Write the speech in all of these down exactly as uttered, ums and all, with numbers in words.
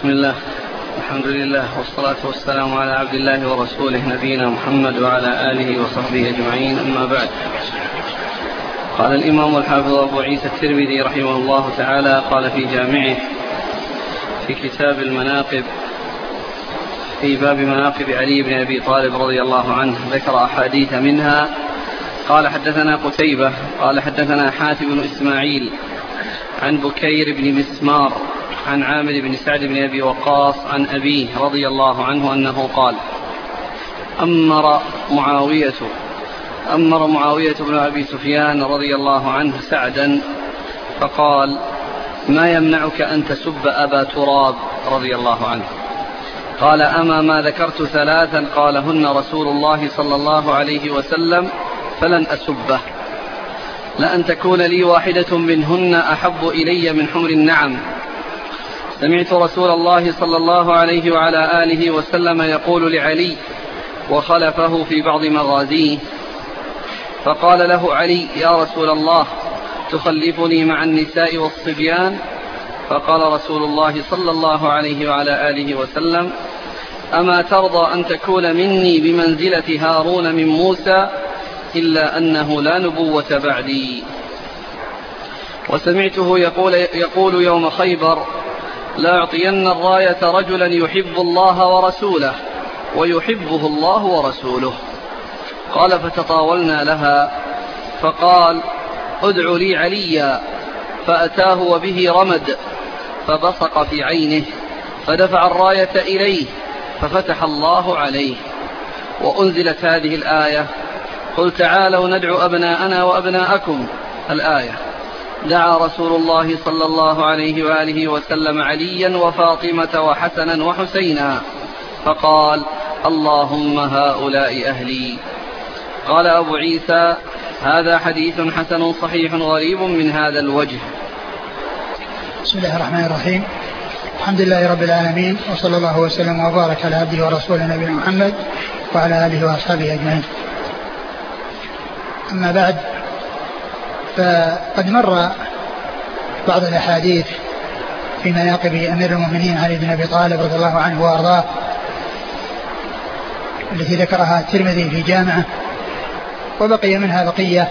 بسم الله، الحمد لله، والصلاة والسلام على عبد الله ورسوله نبينا محمد وعلى آله وصحبه أجمعين، أما بعد. قال الإمام الحافظ أبو عيسى الترمذي رحمه الله تعالى قال في جامعه في كتاب المناقب في باب مناقب علي بن أبي طالب رضي الله عنه ذكر أحاديث منها. قال حدثنا قتيبة قال حدثنا حاتم بن إسماعيل عن بكير بن مسمار عن عامر بن سعد بن أبي وقاص عن أبيه رضي الله عنه أنه قال: أمر معاوية أمر معاوية بن أبي سفيان رضي الله عنه سعدا فقال: ما يمنعك أن تسب أبا تراب رضي الله عنه؟ قال: أما ما ذكرت ثلاثا قالهن رسول الله صلى الله عليه وسلم فلن أسبه، لأن تكون لي واحدة منهن أحب إلي من حمر النعم. سمعت رسول الله صلى الله عليه وعلى آله وسلم يقول لعلي وخلفه في بعض مغازيه، فقال له علي: يا رسول الله، تخلفني مع النساء والصبيان؟ فقال رسول الله صلى الله عليه وعلى آله وسلم: أما ترضى أن تكون مني بمنزلة هارون من موسى، إلا أنه لا نبوة بعدي. وسمعته يقول, يقول يوم خيبر: لا أعطين الراية رجلا يحب الله ورسوله ويحبه الله ورسوله. قال: فتطاولنا لها، فقال: ادع لي عليا، فأتاه وبه رمد فبصق في عينه، فدفع الراية إليه ففتح الله عليه، وأنزلت هذه الآية: قل تعالوا ندعو أبناءنا وأبناءكم، الآية. دعا رسول الله صلى الله عليه وآله وسلم عليا وفاطمة وحسنا وحسينا، فقال: اللهم هؤلاء أهلي. قال أبو عيسى: هذا حديث حسن صحيح غريب من هذا الوجه. بسم الله الرحمن الرحيم، الحمد لله رب العالمين، وصلى الله وسلم وبارك على عبده ورسوله نبينا محمد وعلى آله وأصحابه أجمعين. أما بعد، فقد مر بعض الأحاديث في مناقب أمير المؤمنين علي بن أبي طالب رضي الله عنه وأرضاه التي ذكرها الترمذي في جامعه، وبقي منها بقية.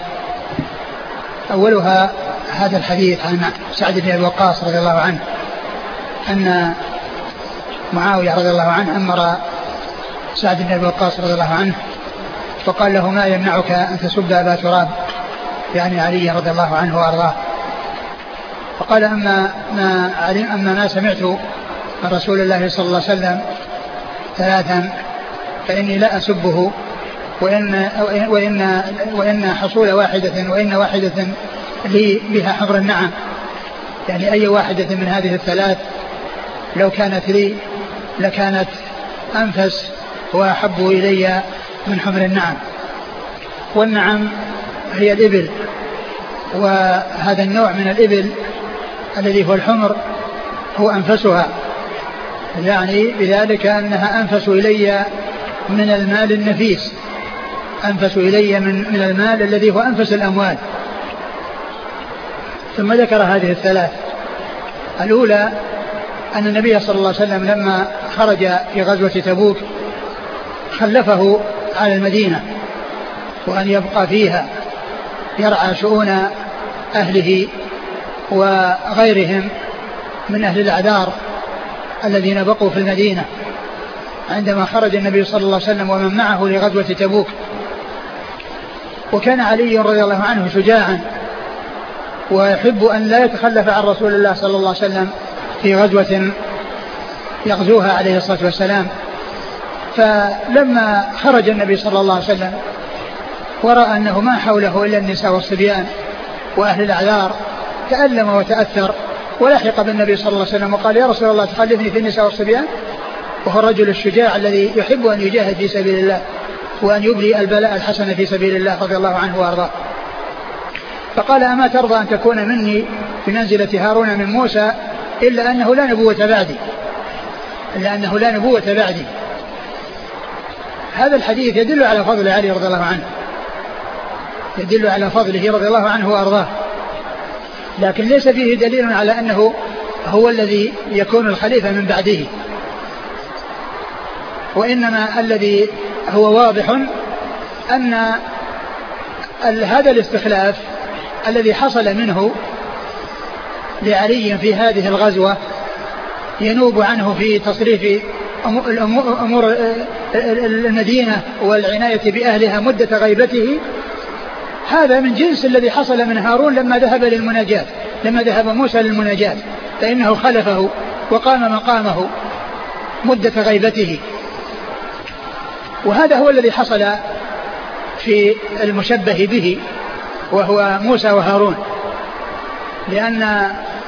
أولها هذا الحديث عن سعد بن أبي وقاص رضي الله عنه أن معاوية رضي الله عنه أمر سعد بن أبي وقاص رضي الله عنه فقال له: ما يمنعك أن تسب أبا تراب، يعني علي رضي الله عنه وأرضاه. فقال: أما ما, أما ما سمعت من رسول الله صلى الله عليه وسلم ثلاثا فإني لا أسبه، وإن, وإن, وإن حصول واحدة وإن واحدة لي بها حمر النعم، يعني أي واحدة من هذه الثلاث لو كانت لي لكانت أنفس وأحب إلي من حمر النعم. والنعم هي الإبل، وهذا النوع من الإبل الذي هو الحمر هو أنفسها، يعني بذلك أنها أنفس إلي من المال النفيس، أنفس إلي من, من المال الذي هو أنفس الأموال. ثم ذكر هذه الثلاث. الأولى أن النبي صلى الله عليه وسلم لما خرج في غزوة تبوك خلفه على المدينة وأن يبقى فيها يرعى شؤون أهله وغيرهم من أهل الأعذار الذين بقوا في المدينة عندما خرج النبي صلى الله عليه وسلم ومن معه لغزوة تبوك. وكان علي رضي الله عنه شجاعا ويحب أن لا يتخلف عن رسول الله صلى الله عليه وسلم في غزوة يغزوها عليه الصلاة والسلام. فلما خرج النبي صلى الله عليه وسلم ورأى أنه ما حوله إلا النساء والصبيان وأهل الأعذار تألم وتأثر ولحق بالنبي صلى الله عليه وسلم وقال: يا رسول الله، تخلفني في النساء والصبيان؟ وهو الرجل الشجاع الذي يحب أن يجاهد في سبيل الله وأن يبلي البلاء الحسن في سبيل الله رضي الله عنه وأرضاه. فقال: أما ترضى أن تكون مني بمنزلة هارون من موسى، إلا أنه لا نبوة بعدي إلا أنه لا نبوة بعدي. هذا الحديث يدل على فضل علي رضي الله عنه، يدل على فضله رضي الله عنه وأرضاه، لكن ليس فيه دليل على أنه هو الذي يكون الخليفة من بعده، وإنما الذي هو واضح أن هذا الاستخلاف الذي حصل منه لعلي في هذه الغزوة ينوب عنه في تصريف أمور المدينة والعناية بأهلها مدة غيبته، هذا من جنس الذي حصل من هارون لما ذهب للمناجاة، لما ذهب موسى للمناجاة فإنه خلفه وقام مقامه مدة غيبته. وهذا هو الذي حصل في المشبه به وهو موسى وهارون، لأن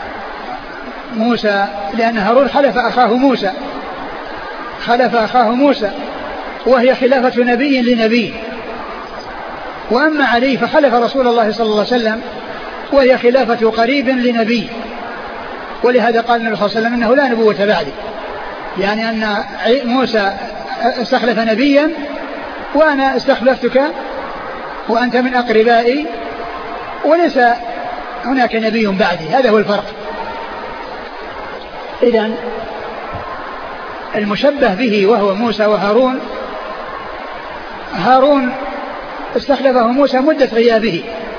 موسى لأن هارون خلف أخاه موسى خلف أخاه موسى وهي خلافة نبي لنبي، وأما علي فخلف رسول الله صلى الله عليه وسلم وهي خلافة قريب لنبي. ولهذا قال النبي صلى الله عليه وسلم إنه لا نبوة بعدي، يعني أن موسى استخلف نبيا وأنا استخلفتك وأنت من أقربائي وليس هناك نبي بعدي، هذا هو الفرق. إذن المشبه به وهو موسى وهارون، هارون استخلفه موسى مدة غيابه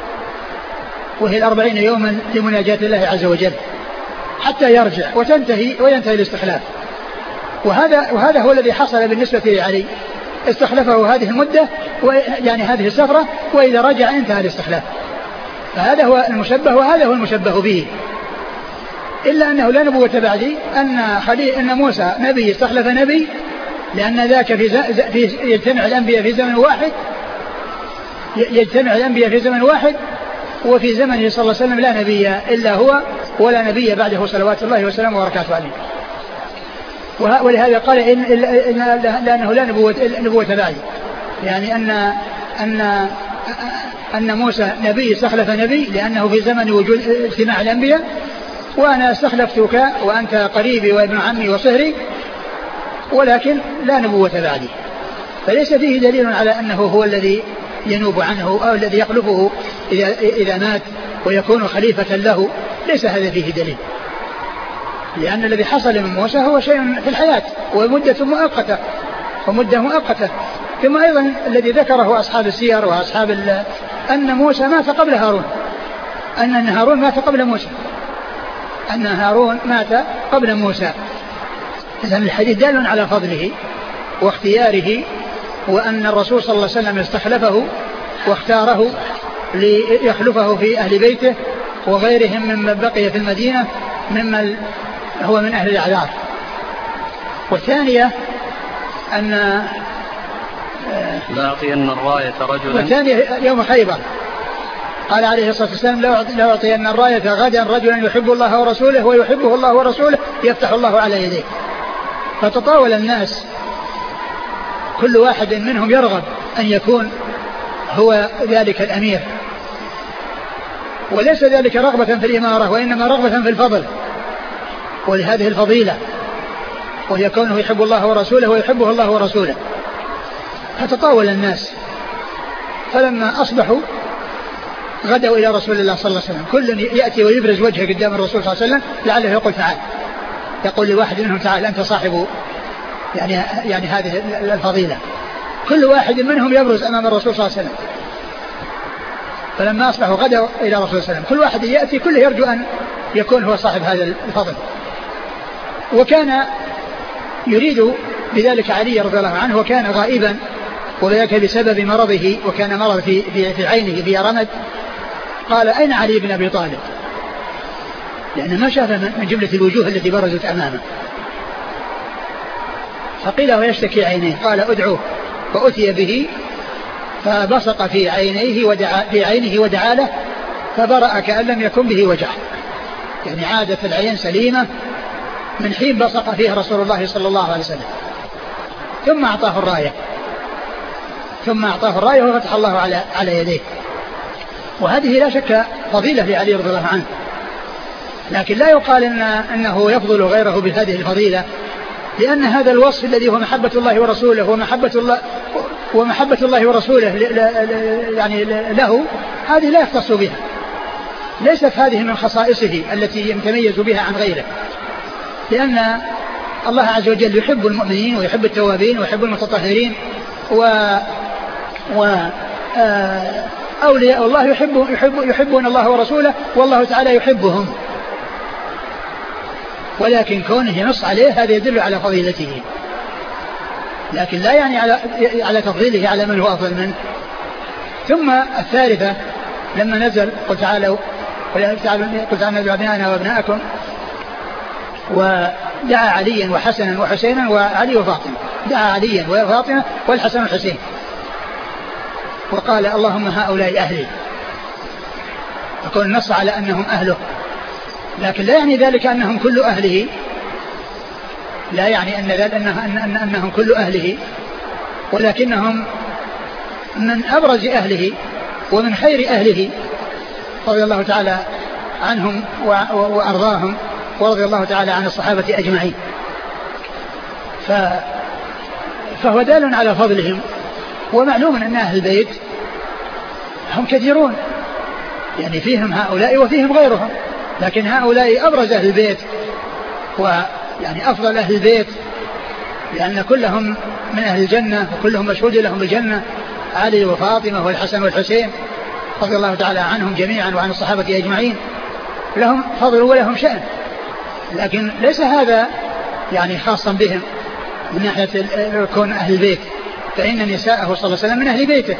وهي الأربعين يوما لمناجاة الله عز وجل حتى يرجع وتنتهي وينتهي الاستخلاف. وهذا, وهذا هو الذي حصل بالنسبة لعلي، استخلفه هذه المدة يعني هذه السفرة، وإذا رجع انتهى الاستخلاف. فهذا هو المشبه وهذا هو المشبه به، إلا أنه لا نبوة بعدي، أن, خلي أن موسى نبي استخلف نبي، لأن ذاك في, في يجتمع الأنبياء في زمن واحد يجتمع الأنبياء في زمن واحد وفي زمنه صلى الله عليه وسلم لا نبي إلا هو ولا نبي بعده صلوات الله وسلامه وبركاته عليه. ولهذا قال إن لأنه لا نبوة, نبوة بعدي، يعني أن, أن, أن موسى نبي استخلف نبي لأنه في زمن وجود اجتماع الأنبياء، وأنا استخلفتك وأنت قريبي وابن عمي وصهري، ولكن لا نبوة بعدي. فليس فيه دليل على أنه هو الذي ينوب عنه أو الذي يخلفه إذا, إذا مات ويكون خليفة له، ليس هذا فيه دليل، لأن الذي حصل من موسى هو شيء في الحياة ومدة مؤقتة ومدة مؤقتة. ثم أيضا الذي ذكره أصحاب السير وأصحاب أن موسى مات قبل هارون، أن هارون مات قبل موسى أن هارون مات قبل موسى. إذن الحديث دال على فضله واختياره، وأن الرسول صلى الله عليه وسلم استخلفه واختاره ليخلفه في أهل بيته وغيرهم ممن بقي في المدينة ممن هو من أهل الأعذار. والثانية أن لا أعطين الراية رجلا، والثانية يوم خيبر قال عليه الصلاة والسلام لا أعطين الراية غدا رجلا يحب الله ورسوله ويحبه الله ورسوله يفتح الله على يديه. فتطاول الناس كل واحد منهم يرغب أن يكون هو ذلك الأمير، وليس ذلك رغبة في الإمارة وإنما رغبة في الفضل ولهذه الفضيلة، وهي كونه يحب الله ورسوله ويحبه الله ورسوله. فتطاول الناس، فلما أصبحوا غدوا إلى رسول الله صلى الله عليه وسلم، كل يأتي ويبرز وجهه قدام الرسول صلى الله عليه وسلم لعله يقول تعال، يقول لواحد منهم تعال أنت صاحب يعني, يعني هذه الفضيلة. كل واحد منهم يبرز أمام الرسول صلى الله عليه وسلم. فلما أصبحوا غدوا إلى رسول الله صلى الله عليه وسلم كل واحد يأتي كله يرجو أن يكون هو صاحب هذا الفضل. وكان يريد بذلك علي رضي الله عنه، وكان غائبا وذلك بسبب مرضه، وكان مرض في, في, في عينه في رمد. قال أين علي بن أبي طالب؟ لأنه ما شاف من جملة الوجوه التي برزت أمامه. فقيل ويشتكي عينيه، قال ادعوه، فأتي به فبصق في عينيه ودعا في عينه ودعا له فبرأ كأن لم يكن به وجع، يعني عادت العين سليمة من حين بصق فيها رسول الله صلى الله عليه وسلم. ثم أعطاه الراية ثم أعطاه الراية وفتح الله على على يديه. وهذه لا شك فضيلة لعلي رضي الله عنه، لكن لا يقال إن أنه يفضل غيره بهذه الفضيلة، لأن هذا الوصف الذي هو محبة الله ورسوله ومحبة الله ومحبة الله ورسوله يعني له، هذه لا يختص بها، ليست هذه من خصائصه التي يتميز بها عن غيره، لأن الله عز وجل يحب المؤمنين ويحب التوابين ويحب المتطهرين، و و أولياء الله يحب يحب يحبون الله ورسوله والله تعالى يحبهم، ولكن كونه ينص عليه هذا يدل على فضيلته، لكن لا يعني على على تفضيله على من هو أفضل منه. ثم الثالثة لما نزل قل تعالوا قل تعالوا بأبنائنا وأبنائكم، ودعا عليا وحسنا وحسينا وعلي وفاطمة، دعا عليا وفاطمة والحسن والحسين، وقال اللهم هؤلاء أهلي، يكون النص على أنهم أهله، لكن لا يعني ذلك أنهم كل أهله، لا يعني أن ذلك أنه أن أنهم كل أهله، ولكنهم من أبرز أهله ومن خير أهله رضي الله تعالى عنهم وأرضاهم، ورضي الله تعالى عن الصحابة أجمعين. فهو دال على فضلهم، ومعلوم أن أهل البيت هم كثيرون، يعني فيهم هؤلاء وفيهم غيرهم، لكن هؤلاء أبرز أهل البيت ويعني أفضل أهل البيت، لأن كلهم من أهل الجنة وكلهم مشهود لهم بالجنة، علي وفاطمة والحسن والحسين رضي الله تعالى عنهم جميعا وعن الصحابة أجمعين، لهم فضل ولهم شأن، لكن ليس هذا يعني خاصا بهم من ناحية كون أهل البيت، فإن نساءه صلى الله عليه وسلم من أهل بيته،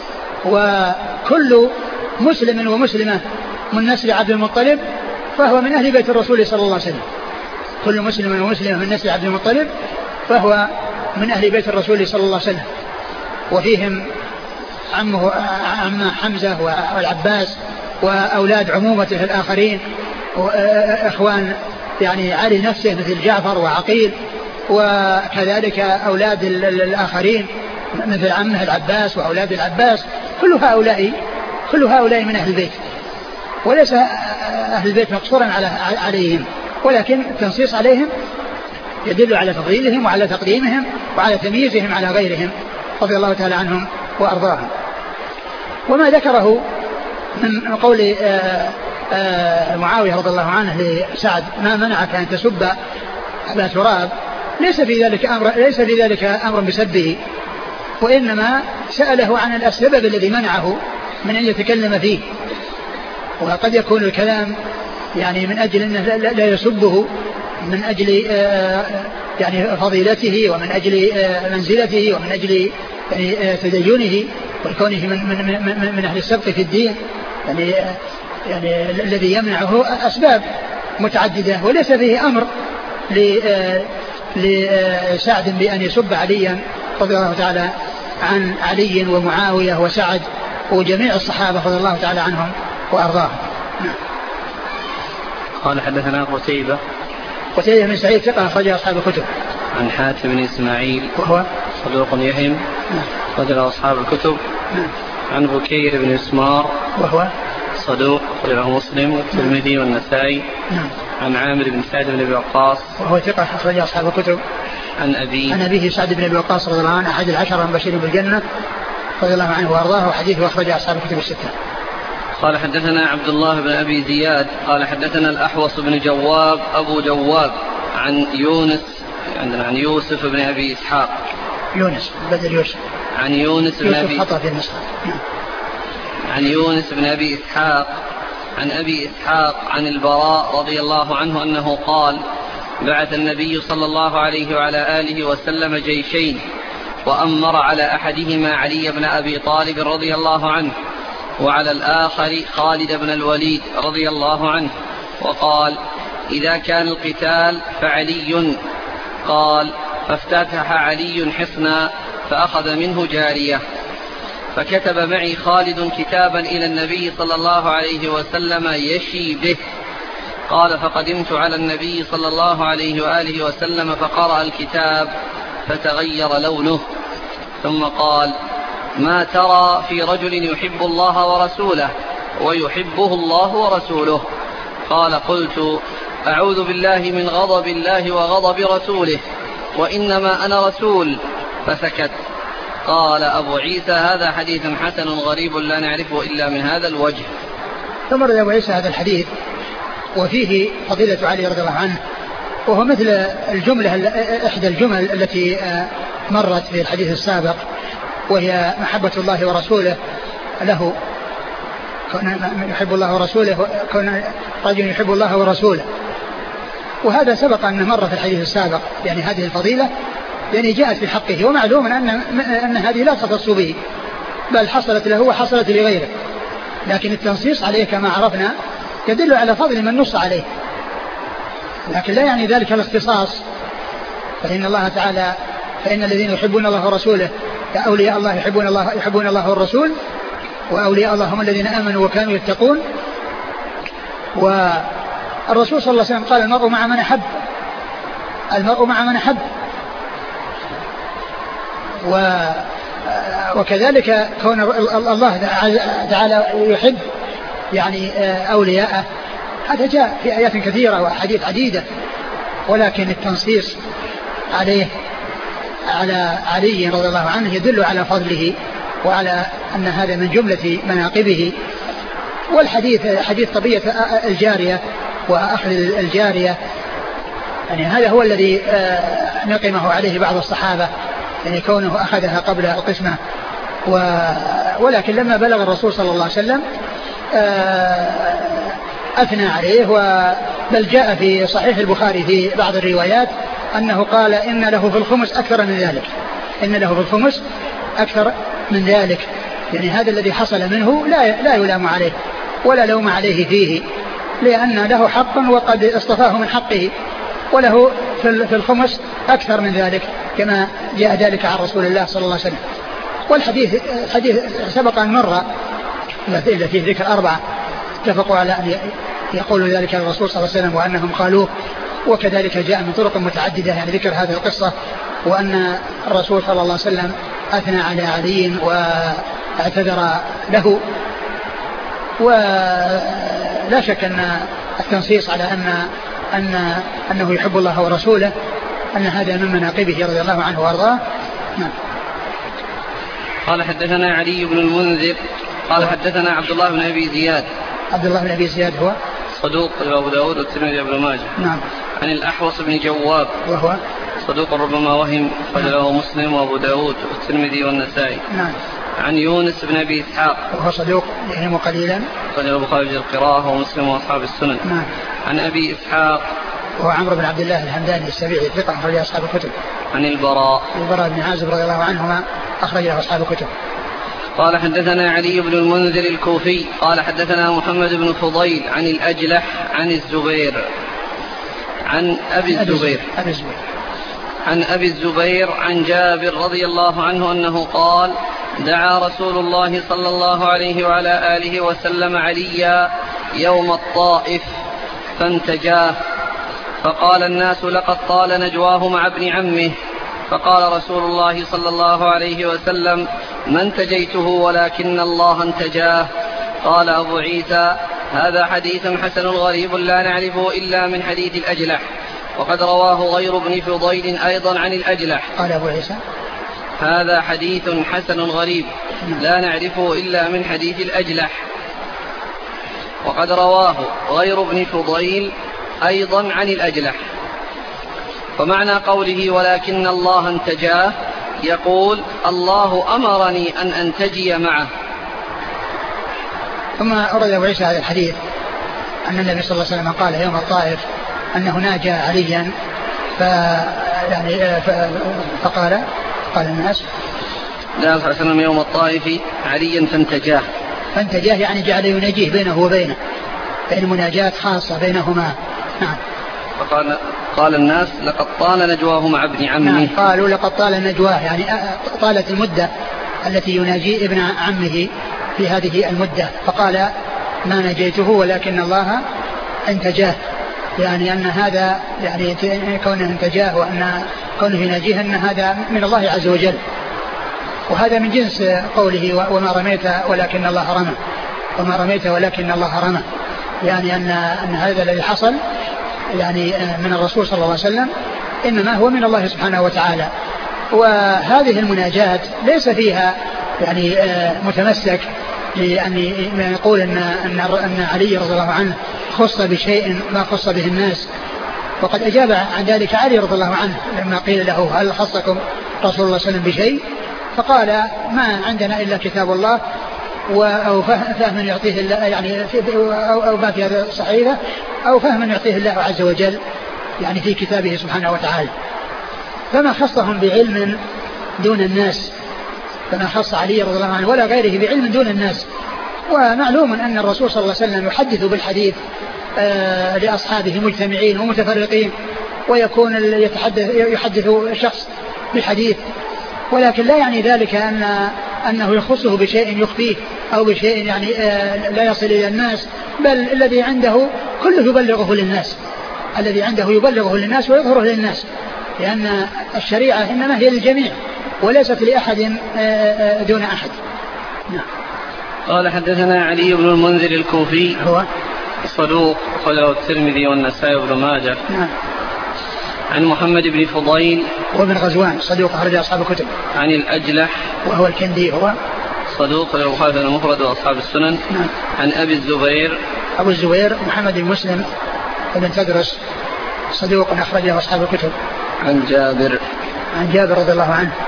وكل مسلم ومسلمة من نسل عبد المطلب فهو من أهل بيت الرسول صلى الله عليه وسلم، كل مسلم ومسلمة من نسل عبد المطلب فهو من أهل بيت الرسول صلى الله عليه وسلم، وفيهم عمه عم حمزة والعباس وأولاد عمومته الآخرين، وإخوان يعني علي نفسه مثل جعفر وعقيل، وكذلك أولاد الآخرين مثل عمه العباس وأولاد العباس، كل هؤلاء كل هؤلاء من أهل البيت، وليس أهل البيت مقصورا على عليهم، ولكن التنصيص عليهم يدل على تفضيلهم وعلى تقديمهم وعلى تمييزهم على غيرهم رضي الله تعالى عنهم وأرضاهم. وما ذكره من قول آآ آآ معاوية رضي الله عنه لسعد ما منعك أن تسب أبا تراب، ليس في ذلك أمر ليس في ذلك أمر بسبه، وإنما سأله عن السبب الذي منعه من أن يتكلم فيه، وقد يكون الكلام يعني من أجل أنه لا يسبه، من أجل يعني فضيلته ومن أجل منزلته ومن أجل يعني تدينه وكونه من من من من أهل السبق في الدين، يعني يعني الذي يمنعه أسباب متعددة، وليس فيه أمر لسعد بأن يسب عليا رضي الله تعالى عن علي ومعاوية وسعد وجميع الصحابة رضي الله تعالى عنهم وأرضاهم. قال حدثنا قتيبة قتيبة بن سعيد ثقة أخرج أصحاب الكتب. عن حاتم بن إسماعيل وهو صدوق يهم أخرج أصحاب الكتب. عن بكير بن إسمار وهو صدوق أخرجه مسلم والترمذي والنسائي. عن عامر بن سعد بن أبي وقاص وهو ثقة أخرج أصحاب الكتب. عن أبيه عن أبيه سعد بن أبي وقاص رضي الله عنه أحد العشرة المبشرين بالجنة رضي الله عنه وأرضاه، وحديثه أخرج أصحاب الكتب الستة. قال حدثنا عبد الله بن أبي زياد قال حدثنا الأحوص بن جواب أبو جواب عن يونس عندنا عن يوسف بن أبي إسحاق يونس بدل يوسف عن يونس بن أبي خطأ في النسخة. عن يونس بن أبي إسحاق عن أبي إسحاق عن البراء رضي الله عنه أنه قال بعث النبي صلى الله عليه وعلى آله وسلم جيشين، وأمر على أحدهما علي بن أبي طالب رضي الله عنه، وعلى الآخر خالد بن الوليد رضي الله عنه، وقال إذا كان القتال فعلي. قال فافتتح علي حصنا فأخذ منه جارية، فكتب معي خالد كتابا إلى النبي صلى الله عليه وسلم يشي به. قال فقدمت على النبي صلى الله عليه وآله وسلم فقرأ الكتاب فتغير لونه، ثم قال ما ترى في رجل يحب الله ورسوله ويحبه الله ورسوله؟ قال قلت أعوذ بالله من غضب الله وغضب رسوله، وإنما أنا رسول. فسكت. قال أبو عيسى هذا حديث حسن غريب لا نعرفه إلا من هذا الوجه. ثم رد أبو عيسى هذا الحديث وفيه فضيلة علي رضي الله عنه وهو مثل الجملة إحدى الجمل التي مرت في الحديث السابق، وهي محبة الله ورسوله له، كون يحب الله ورسوله، كون رجل يحب الله ورسوله. وهذا سبق أن مر في الحديث السابق، يعني هذه الفضيلة يعني جاءت في حقه، ومعلوم أن, أن هذه لا تختص به بل حصلت له وحصلت لغيره، لكن التنصيص عليه كما عرفنا يدل على فضل من نص عليه، لكن لا يعني ذلك الاختصاص. فإن الله تعالى فإن الذين يحبون الله ورسوله أولياء الله يحبون الله يحبون الله والرسول، وأولياء الله هم الذين آمنوا وكانوا يتقون. والرسول صلى الله عليه وسلم قال المرء مع من أحب، المرء مع من أحب. وكذلك كون الله تعالى يحب يعني أولياءه، هذا جاء في آيات كثيرة وحديث عديدة، ولكن التنصيص عليه على علي رضي الله عنه يدل على فضله وعلى أن هذا من جملة مناقبه. والحديث حديث طبيعة الجارية وأخذ الجارية، يعني هذا هو الذي نقمه عليه بعض الصحابة، يعني كونه أخذها قبل القسمة. ولكن لما بلغ الرسول صلى الله عليه وسلم أثنى عليه، بل جاء في صحيح البخاري في بعض الروايات أنه قال إن له في الخمس أكثر من ذلك، إن له في الخمس أكثر من ذلك. يعني هذا الذي حصل منه لا لا يلام عليه ولا لوم عليه فيه، لأن له حق وقد اصطفاه من حقه، وله في الخمس أكثر من ذلك كما جاء ذلك عن رسول الله صلى الله عليه وسلم. والحديث حديث سبق أن مر إلا فيه ذكر أربعة اتفقوا على أن يقولوا ذلك الرسول صلى الله عليه وسلم وأنهم قالوه، وكذلك جاء من طرق متعددة يعني ذكر هذه القصة، وأن الرسول صلى الله عليه وسلم أثنى على علي واعتذر له. ولا شك أن التنصيص على أن أن أنه يحب الله ورسوله أن هذا من مناقبه رضي الله عنه وأرضاه. نعم. قال حدثنا علي بن المنذر قال حدثنا عبد الله بن أبي زياد. عبد الله بن أبي زياد هو صدوق أبو داود والترمذي وابن ماجه. نعم. عن الأحوص بن جواب وهو صدوق ربما وهم، خرجه مسلم وأبو داود والترمذي والنسائي. نعم. عن يونس بن أبي إسحاق وهو صدوق يهم قليلا، خرجه البخاري في القراءة ومسلم وأصحاب السنن. نعم. عن أبي إسحاق وهو عمرو بن عبد الله الحمداني السبيعي ثقة أخرج أصحاب الكتب. عن البراء البراء بن عازب رضي الله عنهما أخرج له أصحاب الكتب. قال حدثنا علي بن المنذر الكوفي قال حدثنا محمد بن فضيل عن الأجلح عن الزبير عن أبي الزبير أبي الزبير عن أبي الزبير عن جابر رضي الله عنه أنه قال دعا رسول الله صلى الله عليه وعلى آله وسلم عليا يوم الطائف فانتجاه، فقال الناس لقد طال نجواه مع ابن عمه، فقال رسول الله صلى الله عليه وسلم ما انتجيته ولكن الله انتجاه. قال أبو عيسى هذا حديث حسن غريب لا نعرفه إلا من حديث الأجلح، وقد رواه غير ابن فضيل أيضا عن الأجلح. قال أبو عيسى هذا حديث حسن غريب لا نعرفه إلا من حديث الأجلح، وقد رواه غير ابن فضيل أيضا عن الأجلح. ومعنى قوله ولكن الله انتجاه يقول الله أمرني أن أنتجي معه. ثم أورد أبو عيسى هذا الحديث أن النبي صلى الله عليه وسلم قال يوم الطائف أنه ناجى عليا ف يعني فقال قال الناس لا صلى الله عليه وسلم يوم الطائف عليا فانتجاه فانتجاه يعني جعل يناجيه بينه وبينه، فإن مناجاة خاصة بينهما. نعم. فقال قال الناس لقد طال نجواه مع ابن عمه. نعم. قالوا لقد طال نجواه يعني طالت المدة التي يناجي ابن عمه في هذه المدة، فقال ما نجيته ولكن الله انتجاه، يعني أن هذا يعني كونه انتجاه وأن كونه يناجيه أن هذا من الله عز وجل، وهذا من جنس قوله وما رميت ولكن الله رمى، وما رميت ولكن الله رمى، يعني أن أن هذا الذي حصل يعني من الرسول صلى الله عليه وسلم إنما هو من الله سبحانه وتعالى. وهذه المناجاة ليس فيها يعني متمسك لأن يقول أن أن أن علي رضي الله عنه خص بشيء ما خص به الناس، وقد أجاب عن ذلك علي رضي الله عنه لما قيل له هل خصكم رسول الله صلى الله عليه وسلم بشيء؟ فقال ما عندنا إلا كتاب الله أو فهم يعطيه الله يعني أو أو ما في صحيفة أو فهم يعطيه الله عز وجل يعني في كتابه سبحانه وتعالى. فما خصهم بعلم دون الناس، فما خص علي رضي الله عنه ولا غيره بعلم دون الناس. ومعلوم أن الرسول صلى الله عليه وسلم يحدث بالحديث آه لأصحابه مجتمعين ومتفرقين، ويكون يتحدث يحدث شخص بالحديث، ولكن لا يعني ذلك أن أنه يخصه بشيء يخفيه أو بشيء يعني آه لا يصل إلى الناس، بل الذي عنده كله يبلغه للناس، الذي عنده يبلغه للناس ويظهره للناس، لأن الشريعة إنما هي للجميع وليست لأحد آه دون أحد. نعم. قال حدثنا علي بن المنذر الكوفي هو صدوق خرجه الترمذي والنسائي وابن ماجه. نعم. عن محمد بن فضيل وابن غزوان صدوق أخرج أصحاب الكتب. عن الأجلح وهو الكندي هو صدوق خرجه البخاري المفرد وأصحاب السنن. نعم. عن أبي الزبير أبو الزبير محمد بن مسلم بن تدرس صدوق أخرجه أصحاب الكتب. عن جابر عن جابر رضي الله عنه.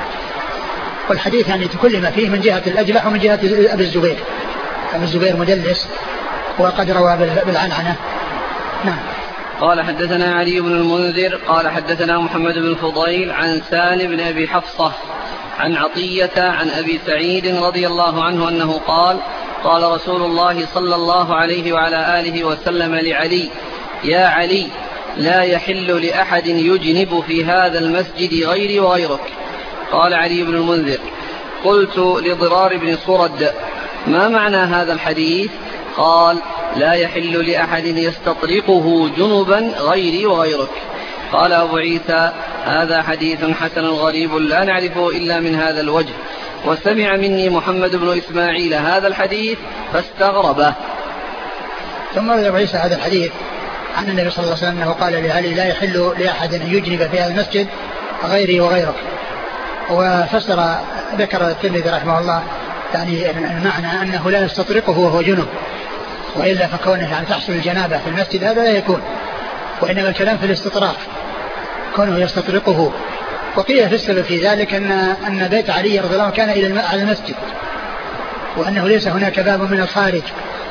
والحديث يعني تكلم فيه من جهة الأجلح ومن جهة أبي الزبير. أبي الزبير مدلس وقد روى بالعنعنة. نعم. قال حدثنا علي بن المنذر قال حدثنا محمد بن فضيل عن سالم بن أبي حفصة عن عطية عن أبي سعيد رضي الله عنه أنه قال قال رسول الله صلى الله عليه وعلى آله وسلم لعلي يا علي لا يحل لأحد يجنب في هذا المسجد غيري وغيرك. قال علي بن المنذر قلت لضرار بن صرد ما معنى هذا الحديث؟ قال لا يحل لأحد يستطرقه جنبا غيري وغيرك. قال أبو عيسى هذا حديث حسن غريب لا نعرفه إلا من هذا الوجه، وسمع مني محمد بن إسماعيل هذا الحديث فاستغربه. ثم روى أبو عيسى هذا الحديث عن النبي صلى الله عليه وسلم أنه قال لعلي لا يحل لأحد أن يجنب في هذا المسجد غيري وغيرك. وفسر ذكر الترمذي رحمه الله يعني المعنى أنه لا يستطرقه وهو جنب، وإلا فكونه يعني تحصل الجنابة في المسجد هذا لا يكون، وإنما الكلام في الاستطراق كونه يستطرقه. وقيل في السبب في ذلك أن أن بيت علي رضي الله عنه كان إلى على المسجد، وأنه ليس هناك باب من الخارج،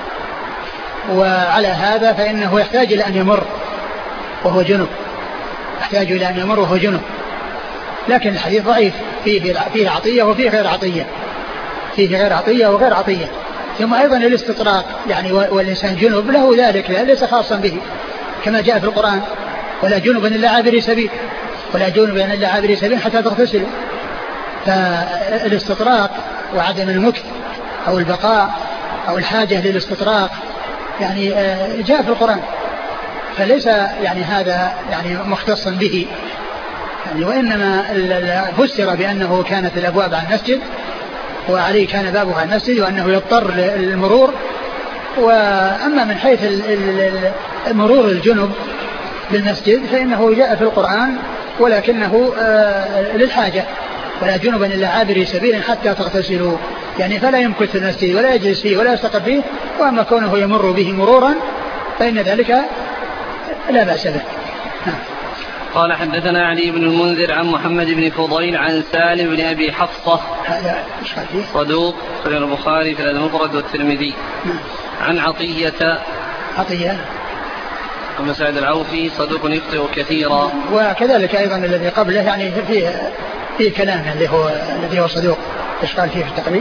وعلى هذا فإنه يحتاج إلى أن يمر وهو جنب، يحتاج إلى أن يمر وهو جنب. لكن الحديث ضعيف، فيه فيه عطية وفيه غير عطية، فيه غير عطية وغير عطية. ثم أيضا الاستطراق يعني والإنسان جنب له ذلك ليس خاصا به، كما جاء في القرآن ولا جنبا إلا عابري سبيل، ولا جنبا إلا عابري سبيل حتى تغتسلوا. فالاستطراق وعدم المكث أو البقاء أو الحاجة للاستطراق يعني جاء في القرآن، فليس يعني هذا يعني مختصا به يعني، وإنما فسر بأنه كانت الأبواب على المسجد وعليه كان بابه على المسجد وأنه يضطر للمرور. وأما من حيث مرور الجنب بالمسجد فإنه جاء في القرآن ولكنه للحاجة، ولا جنبا إلا عابري سبيل حتى تغتسلوا، يعني فلا يمكث في المسجد ولا يجلس فيه ولا يستقر فيه. وأما كونه يمر به مرورا فإن ذلك لا بأس به. قال حدثنا علي بن المنذر عن محمد بن فضيل عن سالم بن أبي حفصة صدوق في البخاري في المفرد والترمذي. عن عطية عطية بن سعد العوفي صدوق يخطئ كثيرا. وكذلك أيضا الذي قبله يعني فيه فيه كلام اللي هو الذي هو صدوق ايش قال فيه في التقريب؟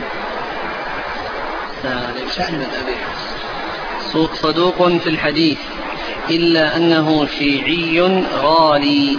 سالم بن أبي حفصة صدوق في الحديث إلا أنه شيعي غالي.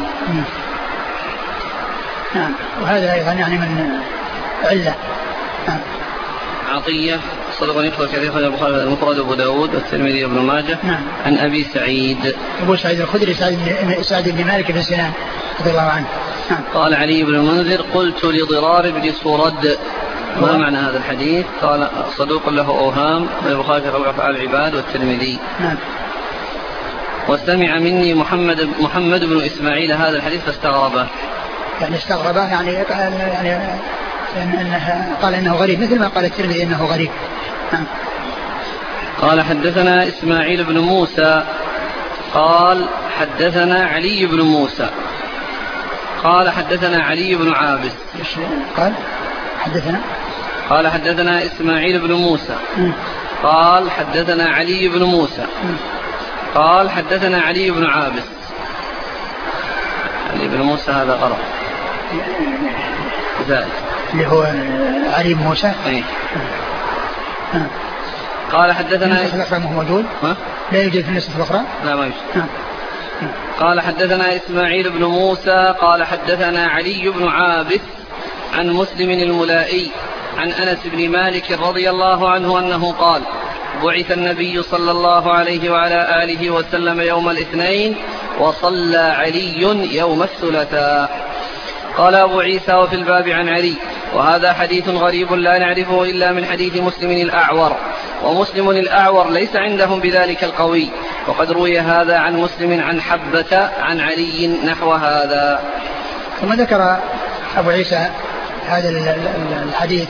نعم. وهذا أيضا يعني من علة. نعم. عطية صدق يخطئ كثيرا في البخاري المفرد وأبو داود والترمذي وابن ماجه. نعم. عن أبي سعيد أبو سعيد الخدري سعد بن مالك بن سنان رضي الله عنه. نعم. قال علي بن المنذر قلت لضرار بن صرد ما معنى هذا الحديث؟ قال صدوق له أوهام البخاري في خلق أفعال العباد والترمذي. نعم. وسمع مني محمد محمد بن إسماعيل هذا الحديث فاستغربه. يعني استغربه يعني يعني إنه قال إنه غريب مثل ما قال الترمذي إنه غريب. نعم. قال حدثنا إسماعيل بن موسى قال حدثنا علي بن موسى قال حدثنا علي بن عابس قال حدثنا قال حدثنا إسماعيل بن موسى م. قال حدثنا علي بن موسى م. قال حدثنا علي بن عابس. علي بن موسى هذا غلط زائد اللي هو علي بن موسى. أي. قال حدثنا النسخة الأخرى مو موجود؟ ها؟ لا يوجد في النسخة الأخرى؟ لا ما يوجد. قال حدثنا إسماعيل بن موسى قال حدثنا علي بن عابس عن مسلم الملائي عن أنس بن مالك رضي الله عنه أنه قال بعث النبي صلى الله عليه وعلى آله وسلم يوم الاثنين وصلى علي يوم الثلاثاء. قال أبو عيسى وفي الباب عن علي وهذا حديث غريب لا نعرفه إلا من حديث مسلم الأعور ومسلم الأعور ليس عندهم بذلك القوي وقد روي هذا عن مسلم عن حبة عن علي نحو هذا. ثم ذكر أبو عيسى هذا الحديث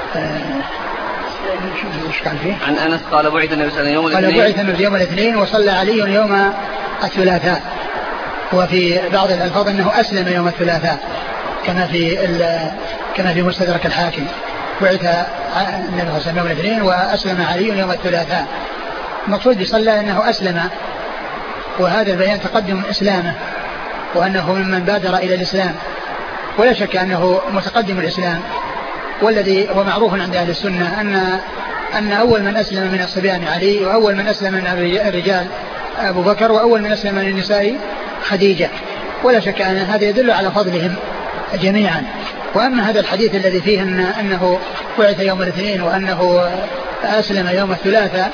ايش كان فيه؟ عن أنس قال بعث النبي صلى الله عليه وسلم يوم الاثنين قال بعث النبي يوم الاثنين وصلى علي يوم الثلاثاء. وفي بعض الألفاظ أنه أسلم يوم الثلاثاء كما في كما في مستدرك الحاكم بعث النبي صلى الله عليه وسلم يوم الاثنين وأسلم علي يوم الثلاثاء. المقصود بصلى أنه أسلم وهذا البيان تقدم إسلامه وأنه ممن بادر إلى الإسلام ولا شك أنه متقدم الإسلام والذي هو معروف عند أهل السنة أن أن أول من أسلم من الصبيان علي وأول من أسلم من الرجال أبو بكر وأول من أسلم من النساء خديجة ولا شك أن هذا يدل على فضلهم جميعا. وأما هذا الحديث الذي فيه أن أنه بعث يوم الاثنين وأنه أسلم يوم الثلاثاء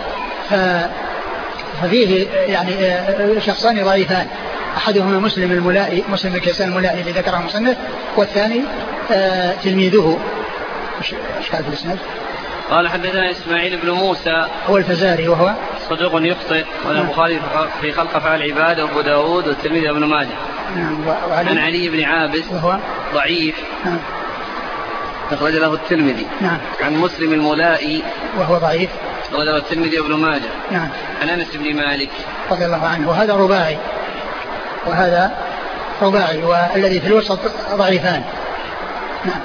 ففيه يعني شخصان ضعيفان أحدهما مسلم الملائي مسلم الكيسان الملائي الذي ذكره المصنف والثاني تلميذه ايش قال في الاسناد؟ قال حدثنا إسماعيل بن موسى هو الفزاري وهو صدوق يخطئ وله البخاري في خلق أفعال العباد وأبو داود والترمذي وابن ماجه. عن علي بن عابس وهو ضعيف أخرج له الترمذي. نعم. عن مسلم الملائي وهو ضعيف أخرج له الترمذي وابن ماجه. نعم. عن أنس بن مالك رضي الله عنه وهذا رباعي وهذا رباعي والذي في الوسط ضعيفان. نعم.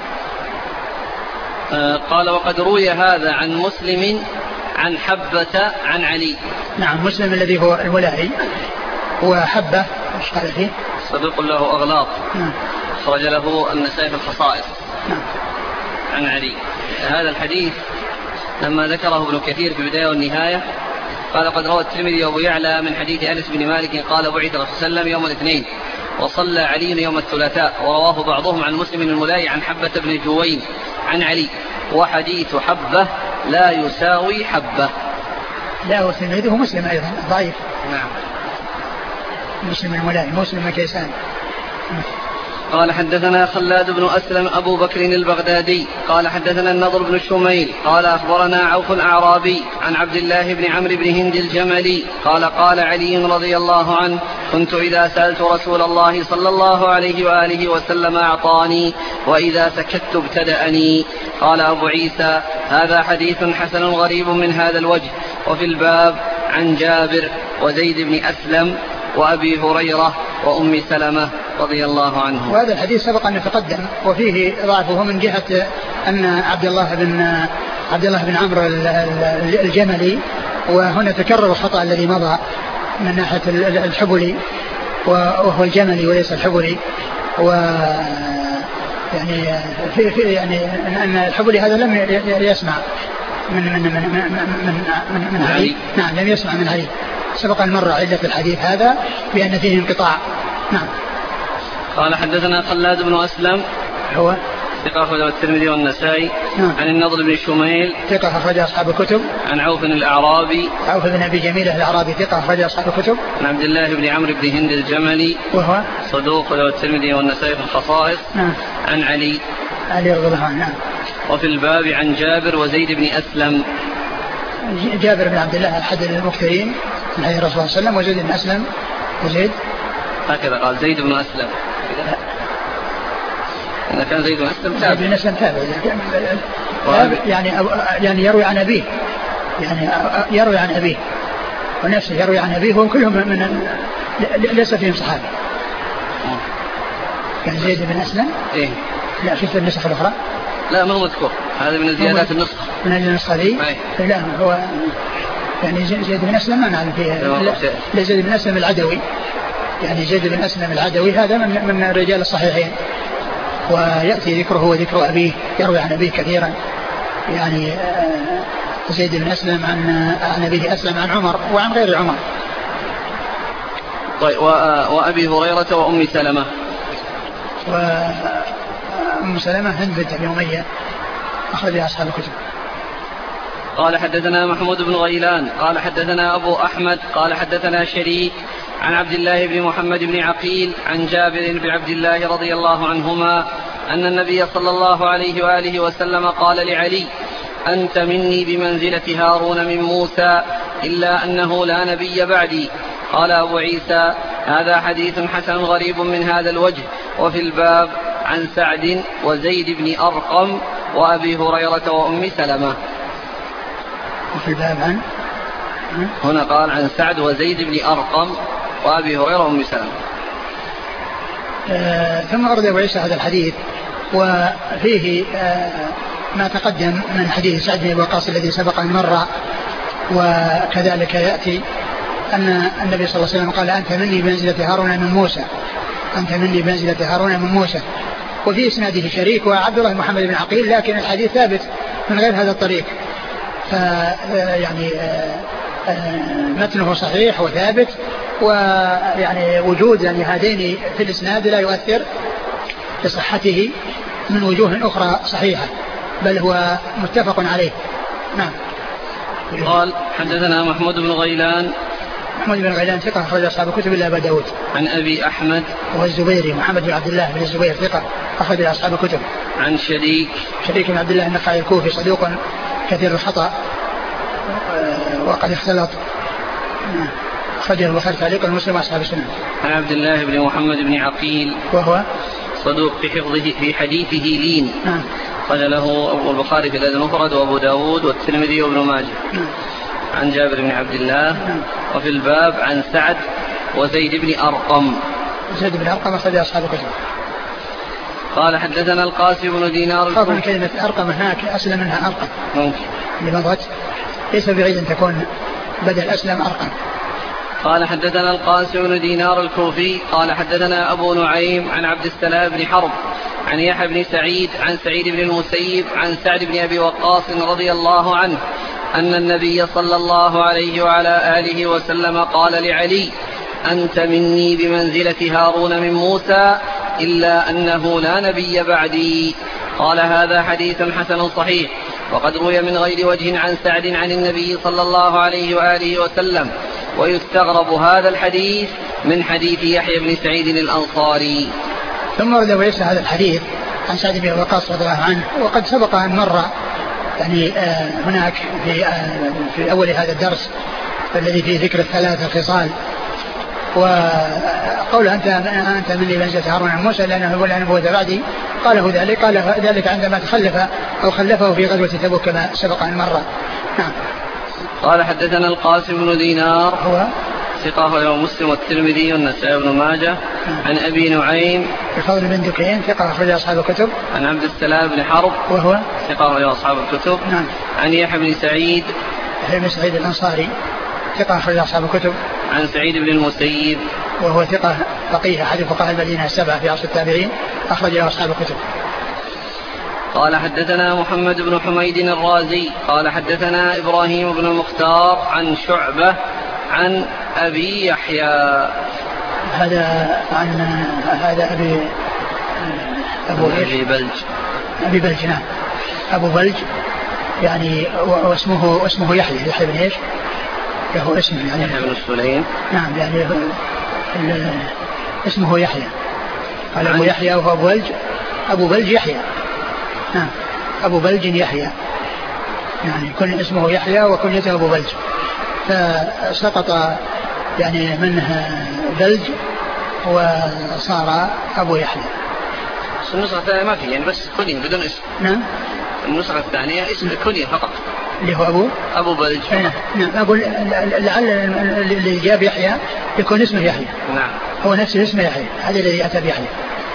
آه قال وقد روي هذا عن مسلم عن حبة عن علي. نعم. مسلم الذي هو الملائي وحبة ايش قال فيه؟ صدوق له أغلاط. نعم. أخرج له النسائي في الخصائص. نعم. عن علي. هذا الحديث لما ذكره ابن كثير في البداية والنهاية قال قد روى الترمذي وابو يعلى من حديث أنس بن مالك قال بعث الرسول صلى الله عليه وسلم يوم الاثنين وصلى علي يوم الثلاثاء ورواه بعضهم عن مسلم الملائي عن حبة بن جوين عن علي وحديث حبة لا يساوي حبة. لا وتلميذه مسلم أيضا ضعيف. نعم. مسلم الملائي مسلم الكيسان. قال حدثنا خلاد بن أسلم أبو بكر البغدادي قال حدثنا النضر بن الشميل قال أخبرنا عوف أعرابي عن عبد الله بن عمرو بن هند الجملي قال قال علي رضي الله عنه كنت إذا سألت رسول الله صلى الله عليه وآله وسلم أعطاني وإذا سكت ابتدأني. قال أبو عيسى هذا حديث حسن غريب من هذا الوجه. وفي الباب عن جابر وزيد بن أسلم وأبي هريرة وأم سلمة رضي الله عنه. وهذا الحديث سبق أن يتقدم وفيه ضعفه من جهة أن عبد الله بن عبد الله بن عمرو الجملي وهنا تكرر الخطأ الذي مضى من ناحية الحبلي وهو الجملي وليس الحبلي و يعني في في يعني أن الحبلي هذا لم يسمع من من من من من, من علي. نعم لم يسمع من علي. سبق أن مر علة الحديث هذا بأن فيه انقطاع. نعم. قال حدثنا خلاد بن أسلم هو ثقة أخرجه الترمذي والنسائي. نعم. عن النضر بن شميل ثقة أخرج أصحاب الكتب. عن عوف الأعرابي عوف بن أبي جميلة الأعرابي ثقة أخرج أصحاب الكتب. عن عبد الله بن عمرو بن هند الجملي وهو صدوق له الترمذي والنسائي في الخصائص. نعم. عن علي علي رضي الله عنه. نعم. وفي الباب عن جابر وزيد بن أسلم. جابر بن عبد الله أحد المكثرين من حديث الرسول صلى الله عليه وسلم وزيد بن أسلم وزيد هكذا قال زيد بن أسلم. إذا كان زيد بن أسلم تابع. زيد بن أسلم تابع يعني يعني يروي عن أبيه يعني يروي عن أبيه ونفسه يروي عن أبيه وكلهم من ليس فيهم صحابي. يعني زيد بن أسلم إيه؟ لا في النسخ الأخرى لا ما هو مذكور، هذا من زيادات النسخة. من النسخة دي لا هو يعني زيد بن أسلم ما نعلم فيه. لا زيد بن أسلم العدوي، يعني زيد بن أسلم العدوي هذا من من رجال الصحيحين، ويأتي ذكره وذكر أبيه، يروي عن أبيه كثيرا، يعني زيد بن أسلم عن عن أبيه أسلم عن عمر وعن غير عمر. طيب وأبي هريرة وأم سلمة. وأم سلمة هند بنت أبي أمية أخرجها أصحاب الكتب. قال حدثنا محمود بن غيلان قال حدثنا أبو أحمد قال حدثنا شريك عن عبد الله بن محمد بن عقيل عن جابر بن عبد الله رضي الله عنهما أن النبي صلى الله عليه وآله وسلم قال لعلي: أنت مني بمنزلة هارون من موسى إلا أنه لا نبي بعدي. قال أبو عيسى: هذا حديث حسن غريب من هذا الوجه. وفي الباب عن سعد وزيد بن أرقم وأبي هريرة وأم سلمة. وفي الباب عن هنا قال عن سعد وزيد بن أرقم وأبي هريرة وأم سلمة. آه ثم أورد أبو عيسى هذا الحديث وفيه آه ما تقدم من حديث سعد بن وقاص الذي سبق أن مر، وكذلك يأتي أن النبي صلى الله عليه وسلم قال: أنت مني بمنزلة هارون من موسى، أنت مني بمنزلة هارون من موسى. وفي إسناده شريك وعبد الله محمد بن عقيل، لكن الحديث ثابت من غير هذا الطريق، يعني متنه صحيح وثابت، ويعني وجود يعني هذين في الإسناد لا يؤثر بصحته من وجوه أخرى صحيحة، بل هو متفق عليه. نعم. قال حدثنا محمود بن غيلان. محمود بن غيلان ثقة أخرج أصحاب الكتب إلا أبا داود. عن أبي أحمد وهو الزبيري محمد بن عبد الله بن الزبير ثقة أخرج أصحاب الكتب. عن شريك شريك بن عبد الله النخعي الكوفي صدوق كثير الخطأ وقد اختلط، أخرجه البخاري تعليقا ومسلم أصحاب السنن. عن عبد الله بن محمد بن عقيل وهو صدوق في حفظه في حديثه لين. نعم. قال له أبو البخاري في الأدب المفرد وأبو داود والترمذي وابن ماجه. نعم. عن جابر بن عبد الله. نعم. وفي الباب عن سعد وزيد بن أرقم. زيد بن أرقم أخرج أصحاب الكتب. قال حدثنا القاسم بن دينار. خاف من كلمة أرقم هناك أسلم منها أرقم ممكن لمضت، ليس بعيد أن تكون بدل أسلم أرقم. قال حدثنا القاسم بن دينار الكوفي قال حدثنا أبو نعيم عن عبد السلام بن حرب عن يحيى بن سعيد عن سعيد بن المسيب عن سعد بن أبي وقاص رضي الله عنه أن النبي صلى الله عليه وعلى آله وسلم قال لعلي: أنت مني بمنزلة هارون من موسى إلا أنه لا نبي بعدي. قال هذا حديث حسن صحيح، وقد روي من غير وجه عن سعد عن النبي صلى الله عليه وآله وسلم، ويستغرب هذا الحديث من حديث يحيى بن سعيد الأنصاري. ثم ورد أبو عيسى هذا الحديث عن سعد بن وقاص رضي الله عنه، وقد سبق أن مر يعني آه هناك في, آه في أول هذا الدرس الذي فيه ذكر الثلاث الخصال، وقول أنت أنت مني بمنزلة هارون من موسى لأنه يقول أنا نبوة بعدي، قاله ذلك قال ذلك عندما تخلف أو خلفه في غزوة تبوك كما سبق أن مر. نعم. قال حدثنا القاسم بن دينار هو ثقة أخرجه مسلم والترمذي والنسائي وابن ماجه. عن أبي نعيم الفضل بن دكين ثقة أخرج أصحاب الكتب. عن عبد السلام بن حرب وهو ثقة أخرج أصحاب الكتب. نعم. عن يحيى بن سعيد يحيى بن سعيد الأنصاري ثقة أخرج أصحاب الكتب. عن سعيد بن المسيب وهو ثقة فقيه أحد فقهاء المدينة السبعة في عصر التابعين أخرج أصحاب الكتب. قال حدثنا محمد بن حميد الرازي قال حدثنا إبراهيم بن المختار عن شعبة عن أبي يحيى. هذا عن هذا أبي أبو أبي بلج أبي بلج نعم أبو بلج يعني واسمه اسمه يحيى يحيى بن إيش له اسم يعني يحيى بن سليم. نعم يعني اسمه يحيى قال أبو يحيى وهو أبو بلج أبو بلج يحيى. نعم أبو بلج يحيى يعني كن اسمه يحيى وكنيته أبو بلج، فسقط يعني منه بلج وصار أبو يحيى. النسخة الثانية ما في يعني بس كنية بدون اسم. نعم. النسخة الثانية اسم كنية فقط. اللي هو أبو أبو بلج. نعم أقول لعل اللي جاب يحيى يكون اسمه يحيى. نعم هو نفسه اسمه يحيى، هذا الذي أتى بيحيى،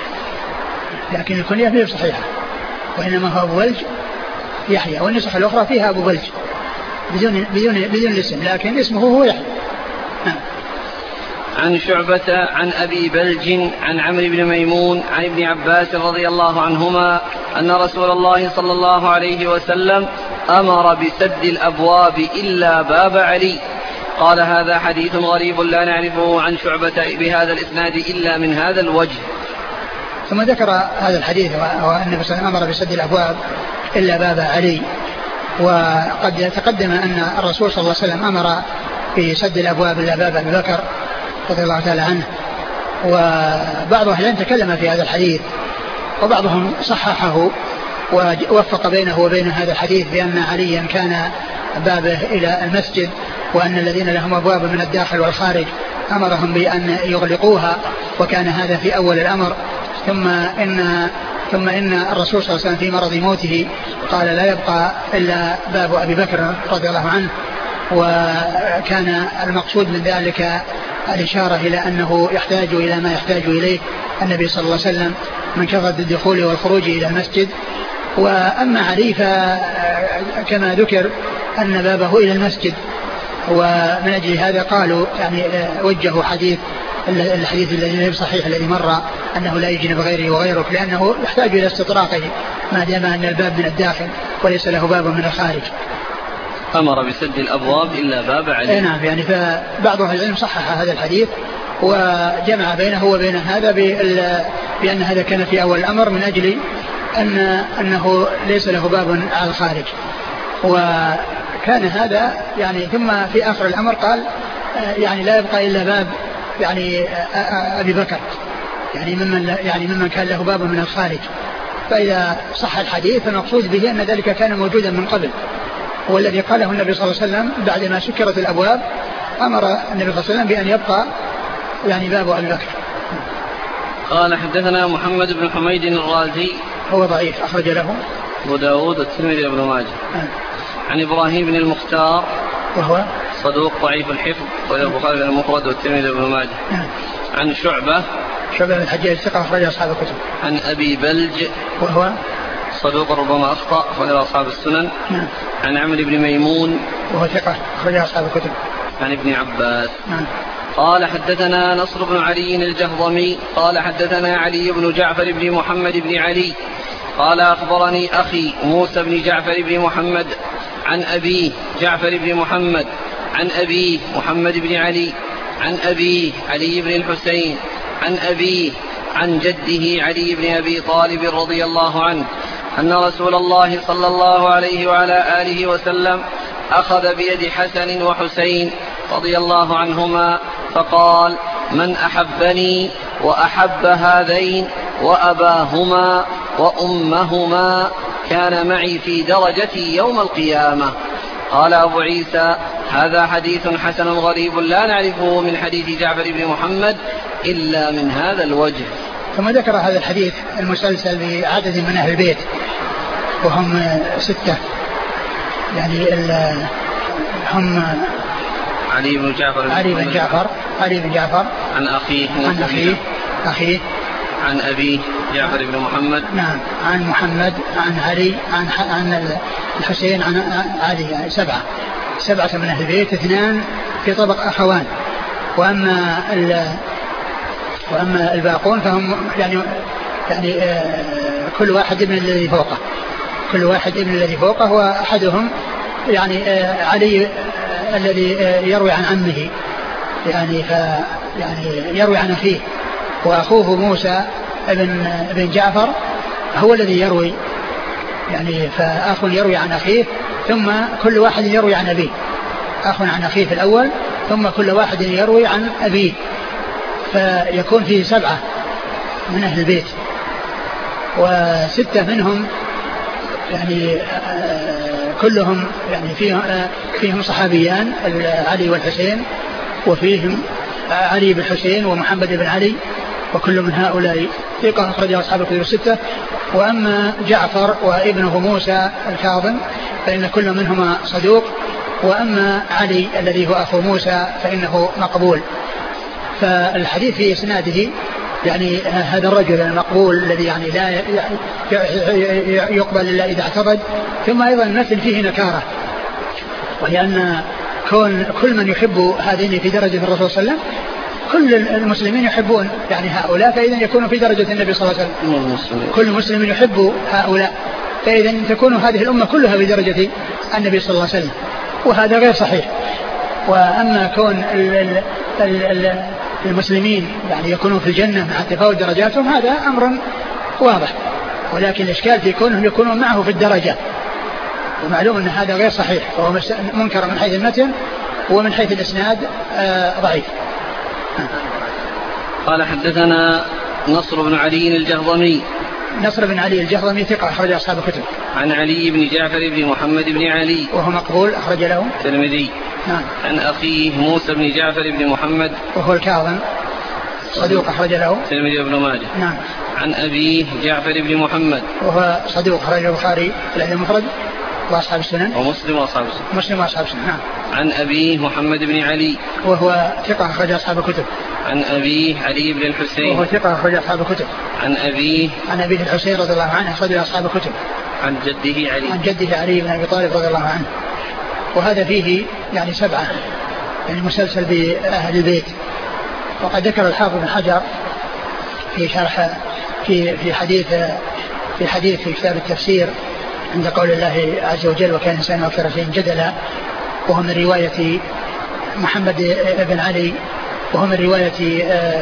لكن الكنية غير صحيحة، وإنما هو أبو بلج يحيى، والنسخة الأخرى فيها أبو بلج بدون بدون بدون الاسم، لكن اسمه هو يحيى. نعم. عن شعبة عن أبي بلج عن عمرو بن ميمون عن ابن عباس رضي الله عنهما أن رسول الله صلى الله عليه وسلم أمر بسد الأبواب إلا باب علي. قال هذا حديث غريب لا نعرفه عن شعبة بهذا الإسناد إلا من هذا الوجه. ثم ذكر هذا الحديث وأن النبي صلى الله عليه وسلم أمر بسد الأبواب إلا باب علي. وقد تقدم أن الرسول صلى الله عليه وسلم أمر بسد الأبواب إلا باب أبي بكر رضي الله تعالى عنه. وبعض أهل العلم تكلم في هذا الحديث، وبعضهم صححه ووفق بينه وبين هذا الحديث بأن عليا كان بابه إلى المسجد، وأن الذين لهم أبواب من الداخل والخارج أمرهم بأن يغلقوها، وكان هذا في أول الأمر. ثم إن ثم إن الرسول صلى الله عليه وسلم في مرض موته قال لا يبقى إلا باب أبي بكر رضي الله عنه، وكان المقصود من ذلك الإشارة إلى أنه يحتاج إلى ما يحتاج إليه النبي صلى الله عليه وسلم من كثرة الدخول والخروج إلى المسجد. وأما علي فكما ذكر أن بابه إلى المسجد، ومن أجل هذا قالوا يعني وجهوا حديث الحديث الذي صحيح الذي مر أنه لا يجنب غيره وغيره، لأنه يحتاج إلى استطراقه ما دام أن الباب من الداخل وليس له باب من الخارج. أمر بسد الأبواب إلا باب علي. نعم، يعني فبعض أهل العلم صحح هذا الحديث وجمع بينه وبين هذا بأن هذا كان في أول الأمر من أجل أن أنه ليس له باب على الخارج، وكان هذا يعني ثم في آخر الأمر قال يعني لا يبقى إلا باب يعني أبي بكر، يعني ممن يعني ممن كان له باب من الخارج. فإذا صح الحديث فالمقصود به أن ذلك كان موجودا من قبل، والذي قاله النبي صلى الله عليه وسلم بعدما سكرت الأبواب أمر النبي صلى الله عليه وسلم بأن يبقى يعني باب أبي بكر. قال حدثنا محمد بن حميد الرازي هو ضعيف أخرج له أبو داود والترمذي وابن ماجه. آه. عن إبراهيم بن المختار وهو صدوق ضعيف الحفظ والبخاري المفرد والترمذي وابن ماجه. آه. عن شعبة شعبة بن الحجاج ثقة أخرج أصحاب الكتب. عن أبي بلج وهو صدوق ربما أخطأ أخرج أصحاب السنن. آه. عن عمرو بن ميمون وهو ثقة أخرج أصحاب الكتب. عن ابن عباس. آه. قال حدثنا نصر بن علي الجهضمي قال حدثنا علي بن جعفر بن محمد بن علي قال أخبرني أخي موسى بن جعفر بن محمد عن أبيه جعفر بن محمد عن أبيه محمد بن علي عن أبيه علي بن الحسين عن أبيه عن جده علي بن أبي طالب رضي الله عنه أن رسول الله صلى الله عليه وعلى آله وسلم أخذ بيد حسن وحسين رضي الله عنهما فقال من أحبني وأحب هذين وأباهما وأمهما كان معي في درجتي يوم القيامة. قال أبو عيسى هذا حديث حسن غريب لا نعرفه من حديث جعفر بن محمد إلا من هذا الوجه. ثم ذكر هذا الحديث المسلسل بعدد من أهل البيت وهم ستة، يعني هم علي بن جعفر علي بن جعفر علي بن جعفر عن أخيه عن أخيه أخيه عن أبيه جعفر بن محمد نعم عن محمد عن علي عن عن الحسين عن علي، يعني سبعة سبعة من أهل البيت، اثنان في طبق أخوان، وأما وأما الباقون فهم يعني يعني كل واحد ابن الذي فوقه كل واحد ابن الذي فوقه وأحدهم يعني علي الذي يروي عن عمه يعني ف يعني يروي عن أخيه، وأخوه موسى ابن ابن جعفر هو الذي يروي يعني فأخ يروي عن أخيه ثم كل واحد يروي عن أبيه، أخ عن أخيه في الأول ثم كل واحد يروي عن أبيه، فيكون فيه سبعة من أهل البيت، وستة منهم يعني كلهم يعني فيهم فيهم صحابيان علي والحسين، وفيهم علي بن حسين ومحمد بن علي، وكل من هؤلاء ثقة أخرج أصحاب الكتب الستة. وأما جعفر وابنه موسى الكاظم فإن كل منهما صدوق. وأما علي الذي هو أخو موسى فإنه مقبول. فالحديث في إسناده يعني هذا الرجل المقبول الذي يعني لا يقبل إلا إذا اعتقد. ثم أيضا المثل فيه نكارة، ولأن كون كل من يحب هذين في درجة الرسول صلى الله عليه وسلم، كل المسلمين يحبون يعني هؤلاء، فإذا يكونوا في درجة النبي صلى الله عليه وسلم. كل مسلم يحب هؤلاء، فإذا تكون هذه الأمة كلها بدرجة النبي صلى الله عليه وسلم، وهذا غير صحيح. وأما كون المسلمين يعني يكونون في الجنة مع تفاوت درجاتهم هذا أمر واضح، ولكن الإشكال في كونهم يكونون معه في الدرجة، ومعلوم أن هذا غير صحيح، وهو منكر من حيث المتن ومن حيث الإسناد ضعيف. قال حدثنا نصر بن علي الجهضمي. نصر بن علي الجهضمي ثقة أخرج أصحاب الكتب. عن علي بن جعفر بن محمد بن علي وهو مقبول أخرج له الترمذي. نعم. عن أخيه موسى بن جعفر بن محمد وهو الكاظم صدوق أخرج له الترمذي وابن ماجه. نعم. عن أبيه جعفر بن محمد وهو صدوق أخرج البخاري في الأدب المفرد وأصحاب السنن ومسلم وأصحاب السنن. مسلم وأصحاب السنن. نعم. عن أبيه محمد بن علي وهو ثقة أخرج أصحاب الكتب. عن أبيه علي بن الحسين وهو ثقة أخرج أصحاب الكتب. عن أبيه عن أبيه الحسين رضي الله عنه أخرج أصحاب الكتب. عن جده علي عن جده علي بن أبي طالب رضي الله عنه. وهذا فيه يعني سبعة يعني مسلسل بأهل البيت. وقد ذكر الحافظ بن حجر في شرح في في حديث في حديث في كتاب التفسير عند قول الله عز وجل وكان الإنسان أكثر شيء جدلا، وهو من رواية محمد بن علي، وهو من رواية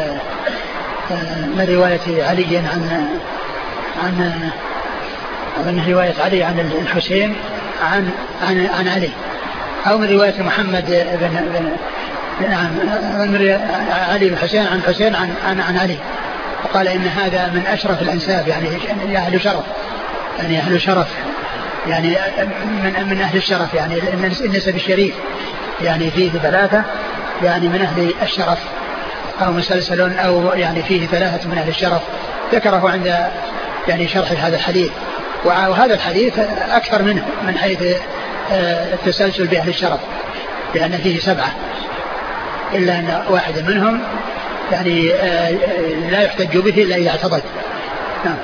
من رواية علي عن عن من رواية علي عن الحسين عن عن عن علي، أو من رواية محمد بن بن نعم من علي بن حسين عن حسين عن عن عن علي. وقال إن هذا من أشرف الأنساب، يعني أهل شرف، يعني أهل شرف، يعني من من أهل الشرف، يعني النسب الشريف، يعني فيه ثلاثة يعني من أهل الشرف، أو مسلسل أو يعني فيه ثلاثة من أهل الشرف. ذكره عند يعني شرح هذا الحديث. وهذا الحديث أكثر منه من حيث التسلسل بأهل الشرف، لأن فيه سبعة، إلا أن واحد منهم يعني لا يحتج به إلا إذا اعتضد. نعم.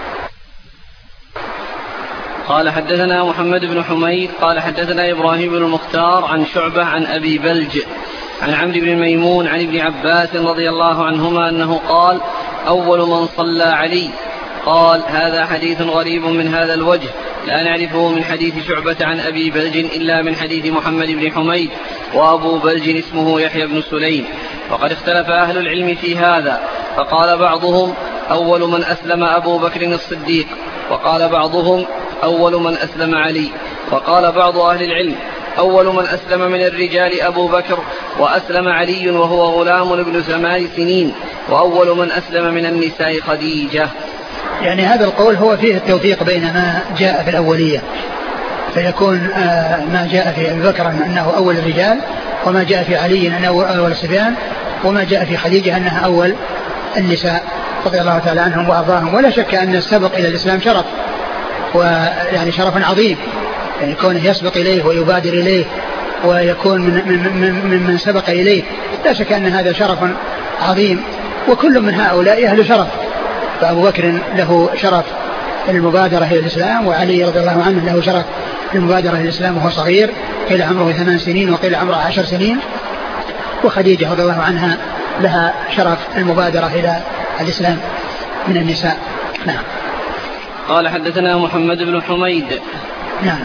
قال حدثنا محمد بن حميد قال حدثنا إبراهيم بن المختار عن شعبة عن أبي بلج عن عمرو بن ميمون عن ابن عباس رضي الله عنهما أنه قال أول من صلى علي. قال هذا حديث غريب من هذا الوجه، لا نعرفه من حديث شعبة عن أبي بلج إلا من حديث محمد بن حميد، وأبو بلج اسمه يحيى بن سليم. وقد اختلف أهل العلم في هذا، فقال بعضهم أول من أسلم أبو بكر الصديق، وقال بعضهم أول من أسلم علي، وقال بعض أهل العلم أول من أسلم من الرجال أبو بكر، وأسلم علي وهو غلام ابن ثمان سنين، وأول من أسلم من النساء خديجة. يعني هذا القول هو فيه التوفيق بين ما جاء في الأولية، فيكون ما جاء في أبي بكر أنه أول الرجال، وما جاء في علي أنه أول الصبيان، وما جاء في خديجة أنها أول النساء رضي الله تعالى عنهم وأرضاهم. ولا شك أن السبق إلى الإسلام شرف، ويعني شرف عظيم، يعني كونه يسبق إليه ويبادر إليه ويكون من, من, من, من, من سبق إليه، لا شك أن هذا شرف عظيم. وكل من هؤلاء أهل شرف، فأبو بكر له شرف المبادرة إلى الإسلام، وعلي رضي الله عنه له شرف المبادرة إلى الإسلام وهو صغير، قيل عمره ثمان سنين وقيل عمره عشر سنين. وخديجة رضي الله عنها لها شرف المبادرة إلى الإسلام من النساء. نعم. قال حدثنا محمد بن حميد. نعم.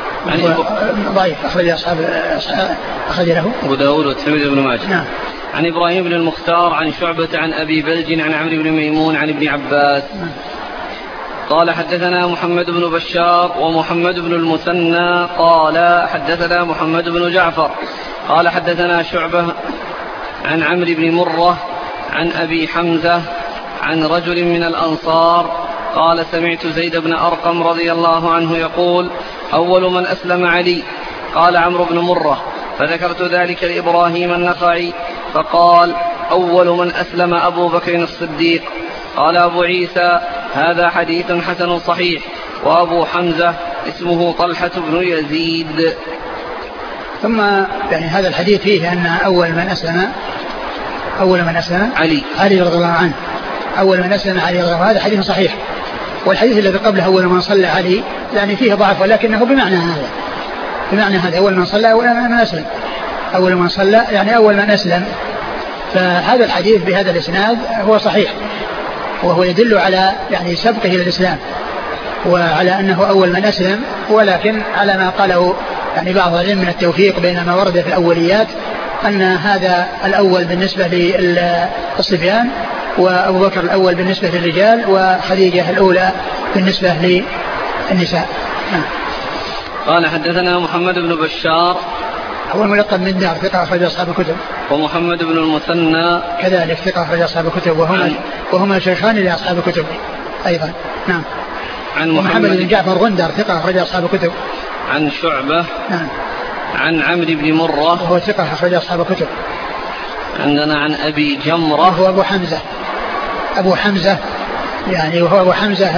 ضعيف أخرج أصحاب أخرج له أبو داود والترمذي بن ماجه. نعم. عن إبراهيم بن المختار عن شعبة عن أبي بلج عن عمرو بن ميمون عن ابن عباس. نعم. قال حدثنا محمد بن بشار ومحمد بن المثنى قال حدثنا محمد بن جعفر قال حدثنا شعبة عن عمرو بن مرة عن أبي حمزة عن رجل من الأنصار قال سمعت زيد بن أرقم رضي الله عنه يقول أول من أسلم علي. قال عمرو بن مرة فذكرت ذلك لإبراهيم النخعي فقال أول من أسلم أبو بكر الصديق. قال أبو عيسى هذا حديث حسن صحيح. وأبو حمزة اسمه طلحة بن يزيد. ثم يعني هذا الحديث فيه أن أول من أسلم أول من أسلم علي علي رضي الله عنه أول من أسلم علي رضي الله عنه. هذا حديث صحيح. والحديث الذي قبله أول من صلى علي يعني فيه ضعف ولكنه بمعنى هذا بمعنى هذا أول من صلى أول من أسلم أول من صلى يعني أول من أسلم. فهذا الحديث بهذا الإسناد هو صحيح وهو يدل على يعني سبقه إلى الإسلام وعلى أنه أول من أسلم ولكن على ما قاله يعني بعض العلم من التوفيق بين ما ورد في الأوليات أن هذا الأول بالنسبة للصبيان وأبو بكر الأول بالنسبة للرجال وخديجة الأولى بالنسبة للنساء. قال حدثنا محمد بن بشار هو الملقب من دار ثقة أخرج أصحاب الكتب. ومحمد بن المثنى كذلك ثقة أخرج أصحاب الكتب وهما وهما شيخان لأصحاب الكتب أيضا. نعم. عن محمد بن جعفر غندر ثقة أخرج أصحاب الكتب. عن شعبة. نعم. عن عمرو بن مرة وهو ثقة أخرج أصحاب الكتب. عندنا عن أبي جمرة وهو أبو حمزة أبو حمزة يعني وهو أبو حمزة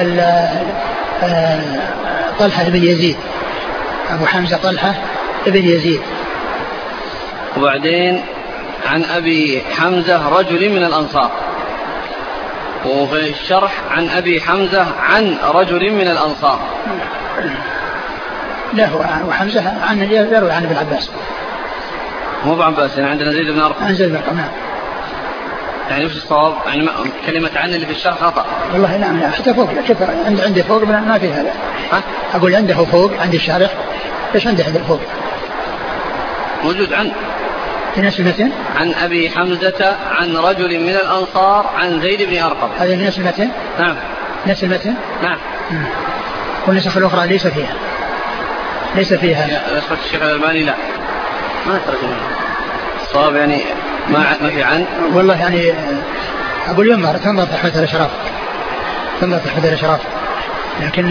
طلحة بن يزيد أبو حمزة طلحة بن يزيد. وبعدين عن أبي حمزة رجل من الأنصار. وفي الشرح عن أبي حمزة عن رجل من الأنصار. لا هو وحمزة عن يروي عن ابن عباس مو ابن عباس يعني عندنا زيد بن أرقم. عن زيد بن أرقم. نعم. يعني وش الصواب يعني كلمة عن اللي في الشرح خطأ. والله نعم لا حتى فوق كيف عند عندي فوق ما في هذا. ها؟ أقول عنده فوق عندي الشارح إيش عنده عند فوق موجود عن في نفس المتن عن أبي حمزة عن رجل من الأنصار عن زيد بن أرقم. هذا في نفس المتن. نعم. نفس المتن. نعم. والنسخ الأخرى ليس فيها ليس فيها نسخة الشيخ الألباني لا ما ترجمة الصواب يعني ما ما في عن. والله يعني أقول ينظر تنظر تحت الأشراف تنظر تحت الأشراف لكن